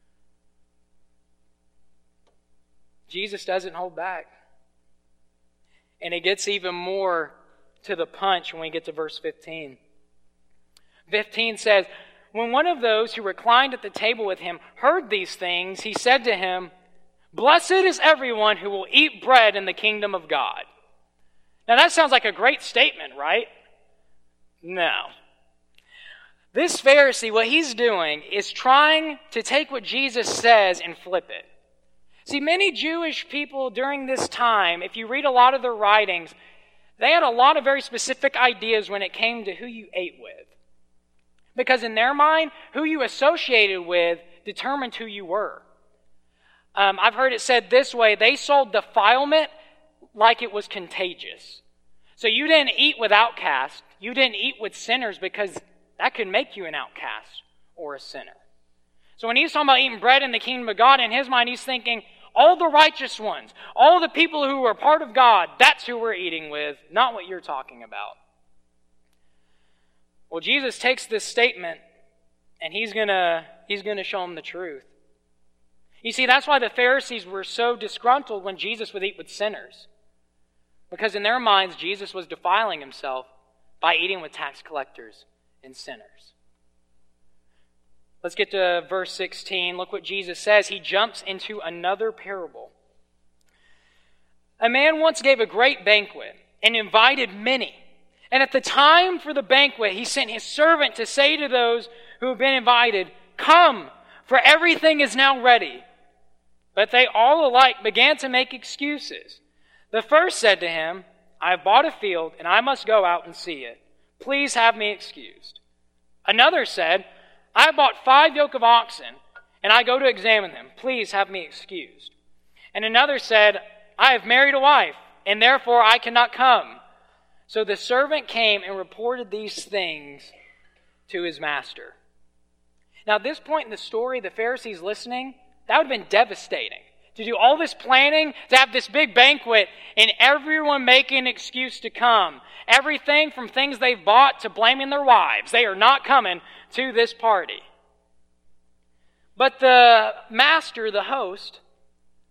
Jesus doesn't hold back. And it gets even more to the punch when we get to verse fifteen. fifteen says, "When one of those who reclined at the table with him heard these things, he said to him, 'Blessed is everyone who will eat bread in the kingdom of God.'" Now that sounds like a great statement, right? No. This Pharisee, what he's doing is trying to take what Jesus says and flip it. See, many Jewish people during this time, if you read a lot of their writings, they had a lot of very specific ideas when it came to who you ate with. Because in their mind, who you associated with determined who you were. Um, I've heard it said this way: they sold defilement like it was contagious. So you didn't eat with outcasts. You didn't eat with sinners because that could make you an outcast or a sinner. So when he's talking about eating bread in the kingdom of God, in his mind he's thinking, all the righteous ones, all the people who are part of God, that's who we're eating with, not what you're talking about. Well, Jesus takes this statement and he's gonna he's gonna show them the truth. You see, that's why the Pharisees were so disgruntled when Jesus would eat with sinners. Because in their minds, Jesus was defiling himself by eating with tax collectors and sinners. Let's get to verse sixteen. Look what Jesus says. He jumps into another parable. "A man once gave a great banquet and invited many. And at the time for the banquet, he sent his servant to say to those who have been invited, 'Come, for everything is now ready.' But they all alike began to make excuses. The first said to him, 'I have bought a field, and I must go out and see it. Please have me excused.' Another said, 'I have bought five yoke of oxen, and I go to examine them. Please have me excused.' And another said, 'I have married a wife, and therefore I cannot come.' So the servant came and reported these things to his master." Now at this point in the story, the Pharisees listening, that would have been devastating. To do all this planning, to have this big banquet, and everyone making an excuse to come. Everything from things they've bought to blaming their wives. They are not coming to this party. But the master, the host,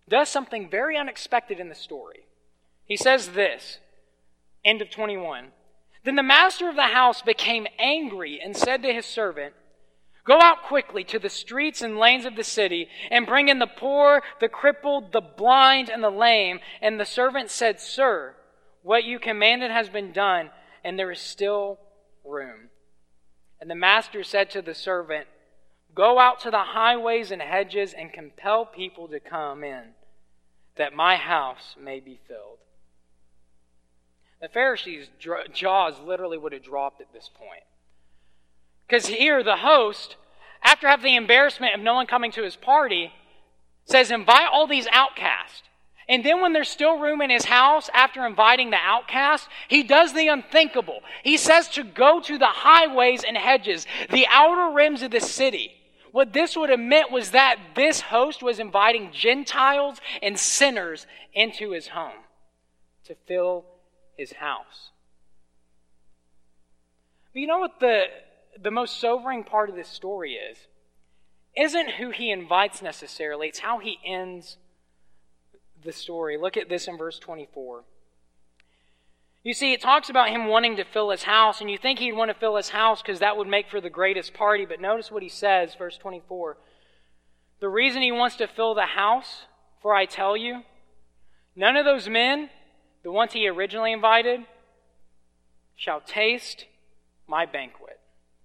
does something very unexpected in the story. He says this, end of twenty-one. Then the master of the house became angry and said to his servant, "Go out quickly to the streets and lanes of the city and bring in the poor, the crippled, the blind, and the lame." And the servant said, "Sir, what you commanded has been done, and there is still room." And the master said to the servant, "Go out to the highways and hedges and compel people to come in, that my house may be filled." The Pharisees' jaws literally would have dropped at this point. Because here the host, after having the embarrassment of no one coming to his party, says, invite all these outcasts. And then when there's still room in his house, after inviting the outcasts, he does the unthinkable. He says to go to the highways and hedges, the outer rims of the city. What this would have meant was that this host was inviting Gentiles and sinners into his home to fill his house. But you know what the, the most sobering part of this story is? Isn't who he invites necessarily, it's how he ends the story. Look at this in verse twenty-four. You see, it talks about him wanting to fill his house, and you think he'd want to fill his house because that would make for the greatest party, but notice what he says, verse twenty-four. The reason he wants to fill the house, for I tell you, none of those men, the ones he originally invited, shall taste my banquet.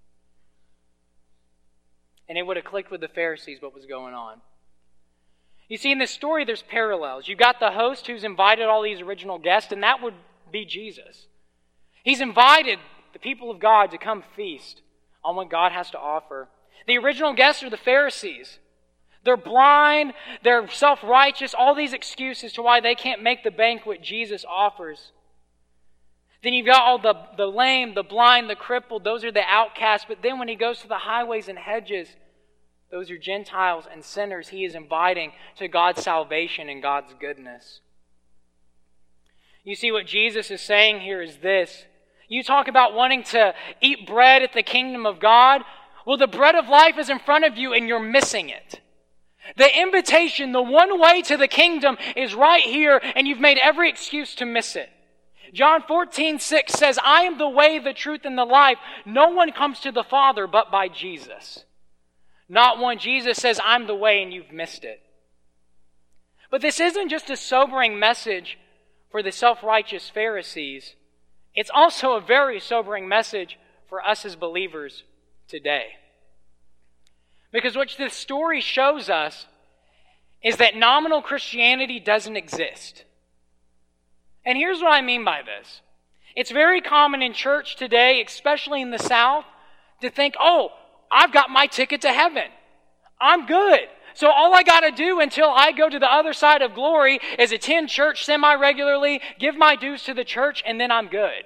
And it would have clicked with the Pharisees what was going on. You see, in this story, there's parallels. You've got the host who's invited all these original guests, and that would be Jesus. He's invited the people of God to come feast on what God has to offer. The original guests are the Pharisees. They're blind, they're self-righteous, all these excuses to why they can't make the banquet Jesus offers. Then you've got all the, the lame, the blind, the crippled, those are the outcasts. But then when he goes to the highways and hedges, those are Gentiles and sinners he is inviting to God's salvation and God's goodness. You see, what Jesus is saying here is this. You talk about wanting to eat bread at the kingdom of God. Well, the bread of life is in front of you and you're missing it. The invitation, the one way to the kingdom is right here, and you've made every excuse to miss it. John fourteen six says, I am the way, the truth, and the life. No one comes to the Father but by Jesus. Not one. Jesus says, I'm the way, and you've missed it. But this isn't just a sobering message for the self-righteous Pharisees. It's also a very sobering message for us as believers today. Because what this story shows us is that nominal Christianity doesn't exist. And here's what I mean by this. It's very common in church today, especially in the South, to think, oh, I've got my ticket to heaven. I'm good. So all I got to do until I go to the other side of glory is attend church semi-regularly, give my dues to the church, and then I'm good.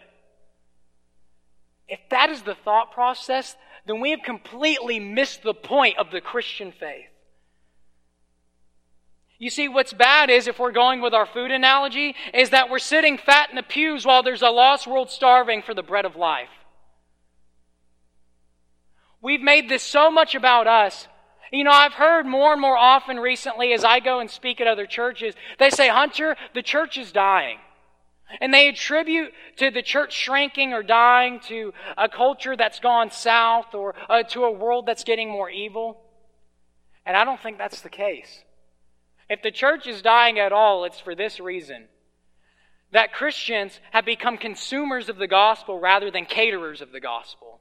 If that is the thought process, then we have completely missed the point of the Christian faith. You see, what's bad is, if we're going with our food analogy, is that we're sitting fat in the pews while there's a lost world starving for the bread of life. We've made this so much about us. You know, I've heard more and more often recently as I go and speak at other churches, they say, Hunter, the church is dying. And they attribute to the church shrinking or dying to a culture that's gone south or uh, to a world that's getting more evil. And I don't think that's the case. If the church is dying at all, it's for this reason. That Christians have become consumers of the gospel rather than caterers of the gospel.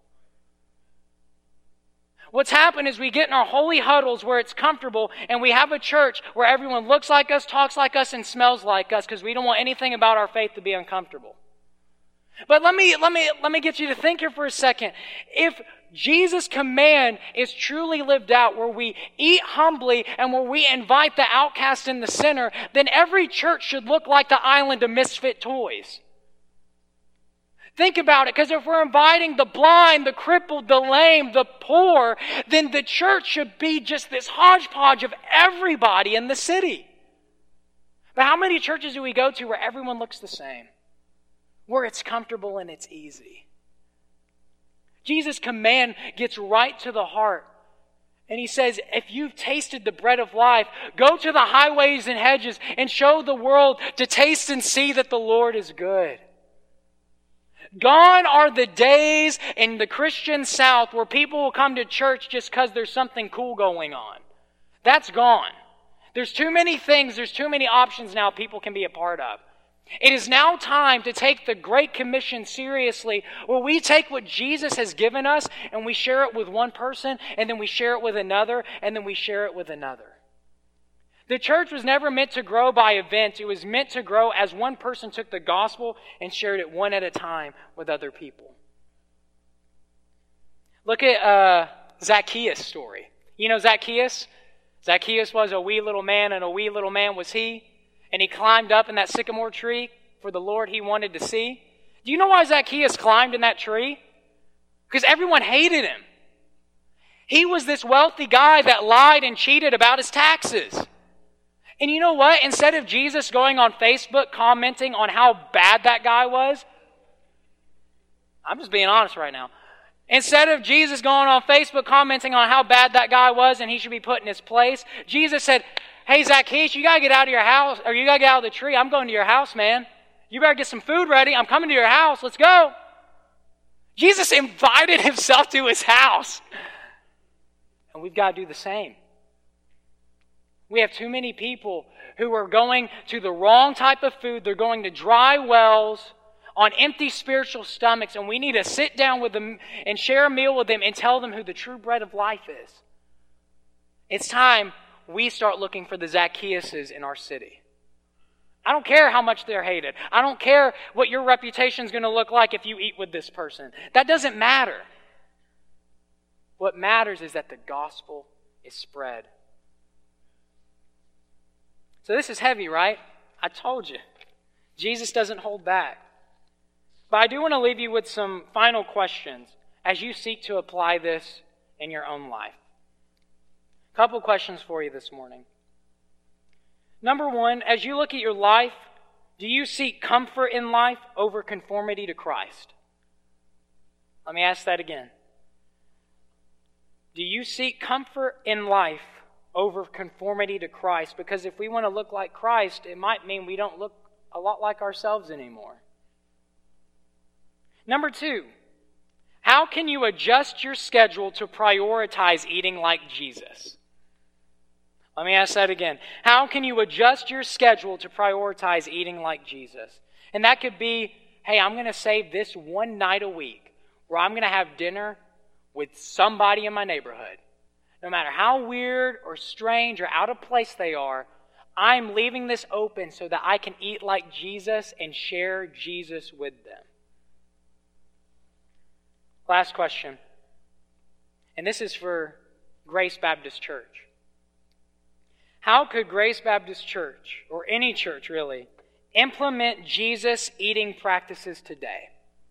What's happened is we get in our holy huddles where it's comfortable, and we have a church where everyone looks like us, talks like us, and smells like us because we don't want anything about our faith to be uncomfortable. But let me, let me, let me get you to think here for a second. If Jesus' command is truly lived out, where we eat humbly and where we invite the outcast and the sinner, then every church should look like the island of misfit toys. Think about it, because if we're inviting the blind, the crippled, the lame, the poor, then the church should be just this hodgepodge of everybody in the city. But how many churches do we go to where everyone looks the same? Where it's comfortable and it's easy? Jesus' command gets right to the heart. And he says, if you've tasted the bread of life, go to the highways and hedges and show the world to taste and see that the Lord is good. Gone are the days in the Christian South where people will come to church just because there's something cool going on. That's gone. There's too many things, there's too many options now people can be a part of. It is now time to take the Great Commission seriously, where we take what Jesus has given us and we share it with one person, and then we share it with another, and then we share it with another. The church was never meant to grow by events. It was meant to grow as one person took the gospel and shared it one at a time with other people. Look at uh, Zacchaeus' story. You know Zacchaeus? Zacchaeus was a wee little man, and a wee little man was he. And he climbed up in that sycamore tree for the Lord he wanted to see. Do you know why Zacchaeus climbed in that tree? Because everyone hated him. He was this wealthy guy that lied and cheated about his taxes. And you know what? Instead of Jesus going on Facebook commenting on how bad that guy was, I'm just being honest right now. Instead of Jesus going on Facebook commenting on how bad that guy was and he should be put in his place, Jesus said, hey, Zacchaeus, you got to get out of your house, or you got to get out of the tree. I'm going to your house, man. You better get some food ready. I'm coming to your house. Let's go. Jesus invited himself to his house. And we've got to do the same. We have too many people who are going to the wrong type of food. They're going to dry wells on empty spiritual stomachs, and we need to sit down with them and share a meal with them and tell them who the true bread of life is. It's time we start looking for the Zacchaeuses in our city. I don't care how much they're hated. I don't care what your reputation is going to look like if you eat with this person. That doesn't matter. What matters is that the gospel is spread. So this is heavy, right? I told you. Jesus doesn't hold back. But I do want to leave you with some final questions as you seek to apply this in your own life. A couple questions for you this morning. Number one, as you look at your life, do you seek comfort in life over conformity to Christ? Let me ask that again. Do you seek comfort in life over conformity to Christ? Because if we want to look like Christ, it might mean we don't look a lot like ourselves anymore. Number two, how can you adjust your schedule to prioritize eating like Jesus? Let me ask that again. How can you adjust your schedule to prioritize eating like Jesus? And that could be, hey, I'm going to save this one night a week where I'm going to have dinner with somebody in my neighborhood. No matter how weird or strange or out of place they are, I'm leaving this open so that I can eat like Jesus and share Jesus with them. Last question. And this is for Grace Baptist Church. How could Grace Baptist Church, or any church really, implement Jesus eating practices today?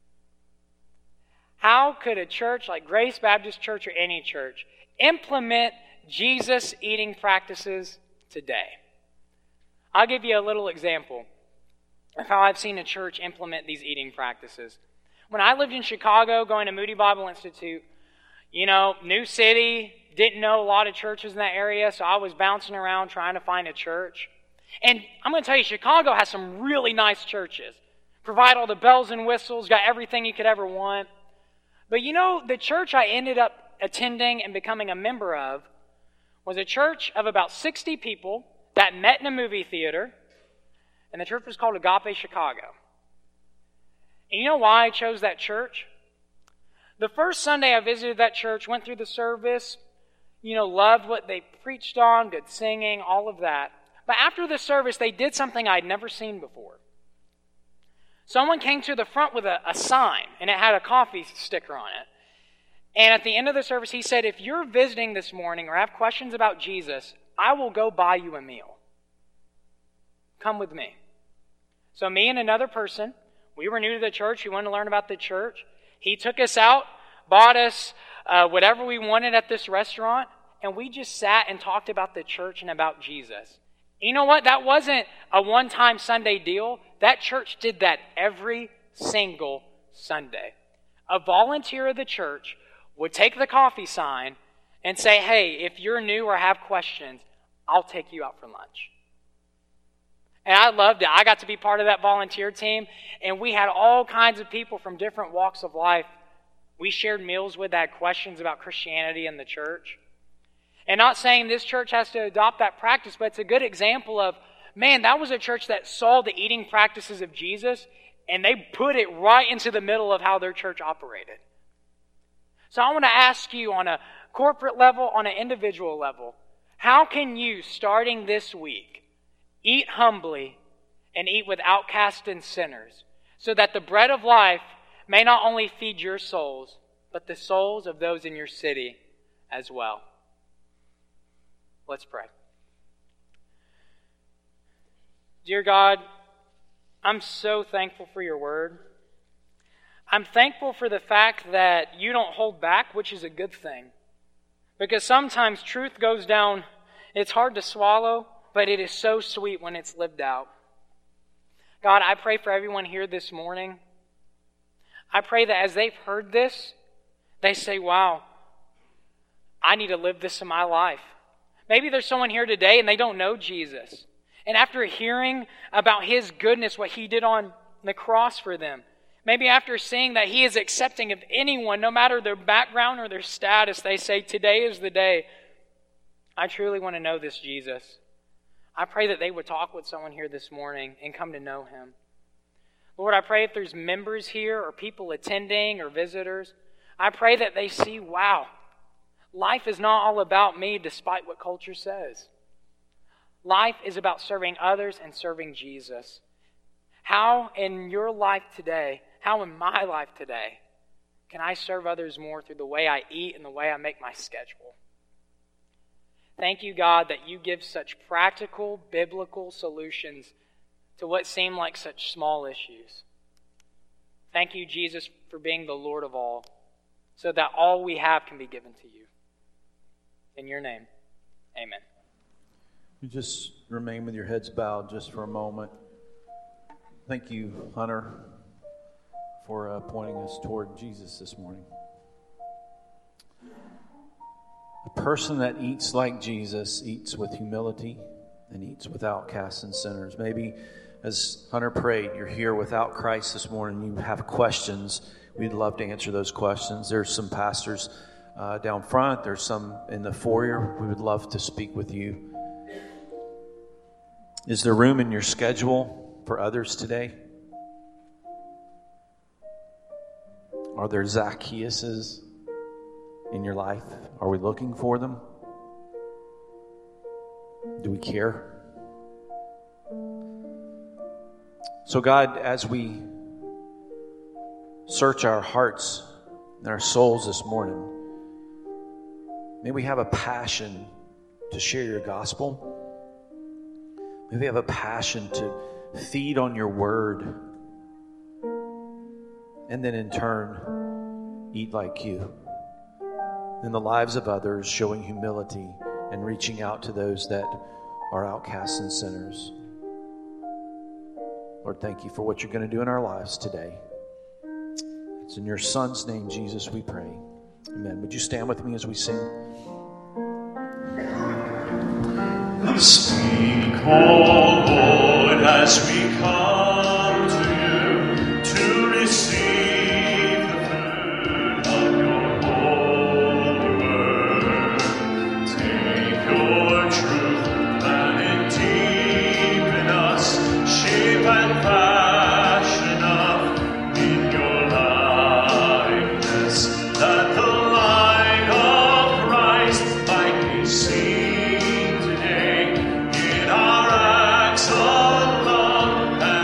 How could a church like Grace Baptist Church or any church implement Jesus eating practices today? I'll give you a little example of how I've seen a church implement these eating practices. When I lived in Chicago going to Moody Bible Institute, you know, new city, didn't know a lot of churches in that area, so I was bouncing around trying to find a church. And I'm going to tell you, Chicago has some really nice churches. Provide all the bells and whistles, got everything you could ever want. But you know, the church I ended up attending and becoming a member of was a church of about sixty people that met in a movie theater, and the church was called Agape Chicago. And you know why I chose that church? The first Sunday I visited that church, went through the service, you know, loved what they preached on, good singing, all of that. But after the service, they did something I'd never seen before. Someone came to the front with a, a sign, and it had a coffee sticker on it. And at the end of the service, he said, if you're visiting this morning or have questions about Jesus, I will go buy you a meal. Come with me. So me and another person, we were new to the church. We wanted to learn about the church. He took us out, bought us uh, whatever we wanted at this restaurant, and we just sat and talked about the church and about Jesus. You know what? That wasn't a one-time Sunday deal. That church did that every single Sunday. A volunteer of the church would take the coffee sign and say, hey, if you're new or have questions, I'll take you out for lunch. And I loved it. I got to be part of that volunteer team, and we had all kinds of people from different walks of life. We shared meals with, that had questions about Christianity and the church. And not saying this church has to adopt that practice, but it's a good example of, man, that was a church that saw the eating practices of Jesus, and they put it right into the middle of how their church operated. So I want to ask you on a corporate level, on an individual level, how can you, starting this week, eat humbly and eat with outcasts and sinners, so that the bread of life may not only feed your souls, but the souls of those in your city as well? Let's pray. Dear God, I'm so thankful for your word. I'm thankful for the fact that you don't hold back, which is a good thing. Because sometimes truth goes down, it's hard to swallow, but it is so sweet when it's lived out. God, I pray for everyone here this morning. I pray that as they've heard this, they say, wow, I need to live this in my life. Maybe there's someone here today and they don't know Jesus. And after hearing about His goodness, what He did on the cross for them, maybe after seeing that He is accepting of anyone, no matter their background or their status, they say, today is the day. I truly want to know this Jesus. I pray that they would talk with someone here this morning and come to know Him. Lord, I pray if there's members here or people attending or visitors, I pray that they see, wow, life is not all about me despite what culture says. Life is about serving others and serving Jesus. How in your life today, how in my life today, can I serve others more through the way I eat and the way I make my schedule? Thank you, God, that you give such practical, biblical solutions to what seem like such small issues. Thank you, Jesus, for being the Lord of all, so that all we have can be given to you. In your name, amen. You just remain with your heads bowed just for a moment. Thank you, Hunter, for uh, pointing us toward Jesus this morning. A person that eats like Jesus eats with humility and eats with outcasts and sinners. Maybe as Hunter prayed, you're here without Christ this morning. You have questions. We'd love to answer those questions. There's some pastors uh, down front. There's some in the foyer. We would love to speak with you. Is there room in your schedule for others today? Are there Zacchaeuses in your life? Are we looking for them? Do we care? So God, as we search our hearts and our souls this morning, may we have a passion to share your gospel. May we have a passion to feed on your word, and then in turn, eat like you. In the lives of others, showing humility and reaching out to those that are outcasts and sinners. Lord, thank you for what you're going to do in our lives today. It's in your Son's name, Jesus, we pray. Amen. Would you stand with me as we sing? Speak, O Lord, as we come to you to receive the food of your holy word. Take your truth, plant it deep in us, shape and fashion up in your likeness, that the light of Christ might be seen today in our acts of love.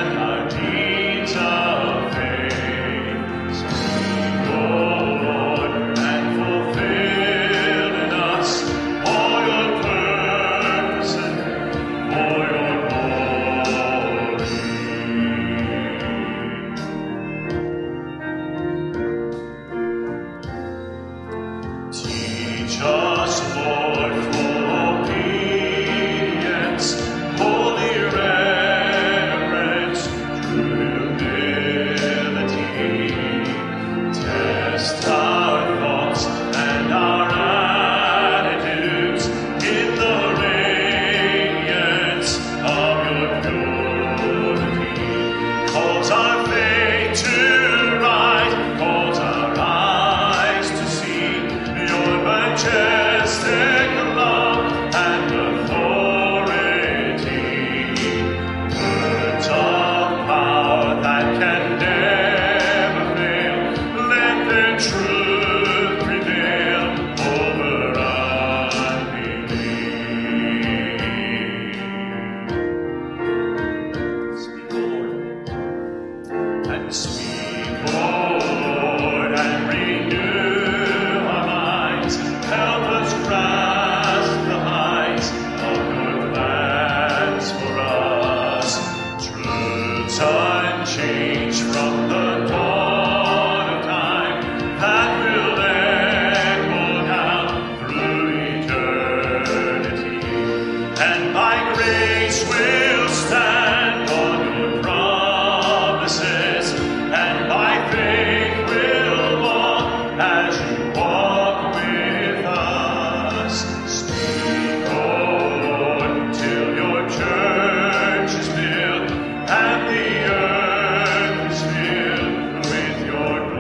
by grace will stand on your promises, and by faith will walk as you walk with us. Speak, O Lord, till your church is built, and the earth is filled with your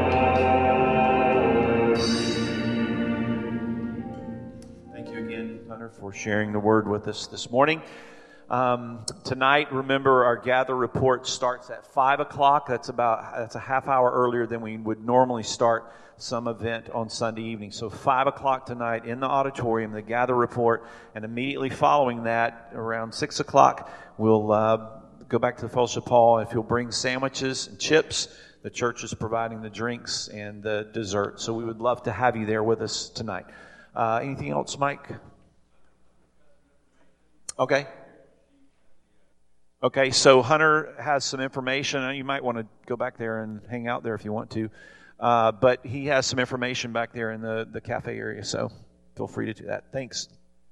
glory. Thank you again, Hunter, for sharing the word with us this morning. Um, tonight, remember, our gather report starts at five o'clock. That's about that's a half hour earlier than we would normally start some event on Sunday evening. So five o'clock tonight in the auditorium, the gather report, and immediately following that, around six o'clock, we'll uh, go back to the fellowship hall. If you'll bring sandwiches and chips, the church is providing the drinks and the dessert. So we would love to have you there with us tonight. Uh, anything else, Mike? Okay. Okay, so Hunter has some information. You might want to go back there and hang out there if you want to. Uh, but he has some information back there in the, the cafe area, so feel free to do that. Thanks.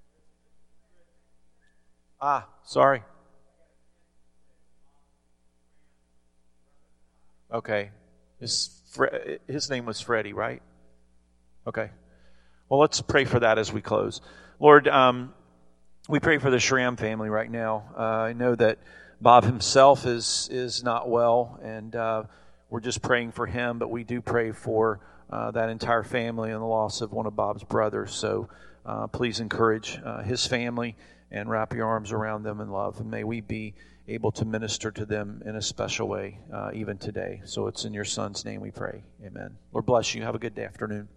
Ah, sorry. Okay. His, his name was Freddie, right? Okay. Well, let's pray for that as we close. Lord, um, we pray for the Schramm family right now. Uh, I know that Bob himself is is not well, and uh, we're just praying for him, but we do pray for uh, that entire family and the loss of one of Bob's brothers. So uh, please encourage uh, his family and wrap your arms around them in love, and may we be able to minister to them in a special way uh, even today. So it's in your Son's name we pray. Amen. Lord bless you. Have a good afternoon.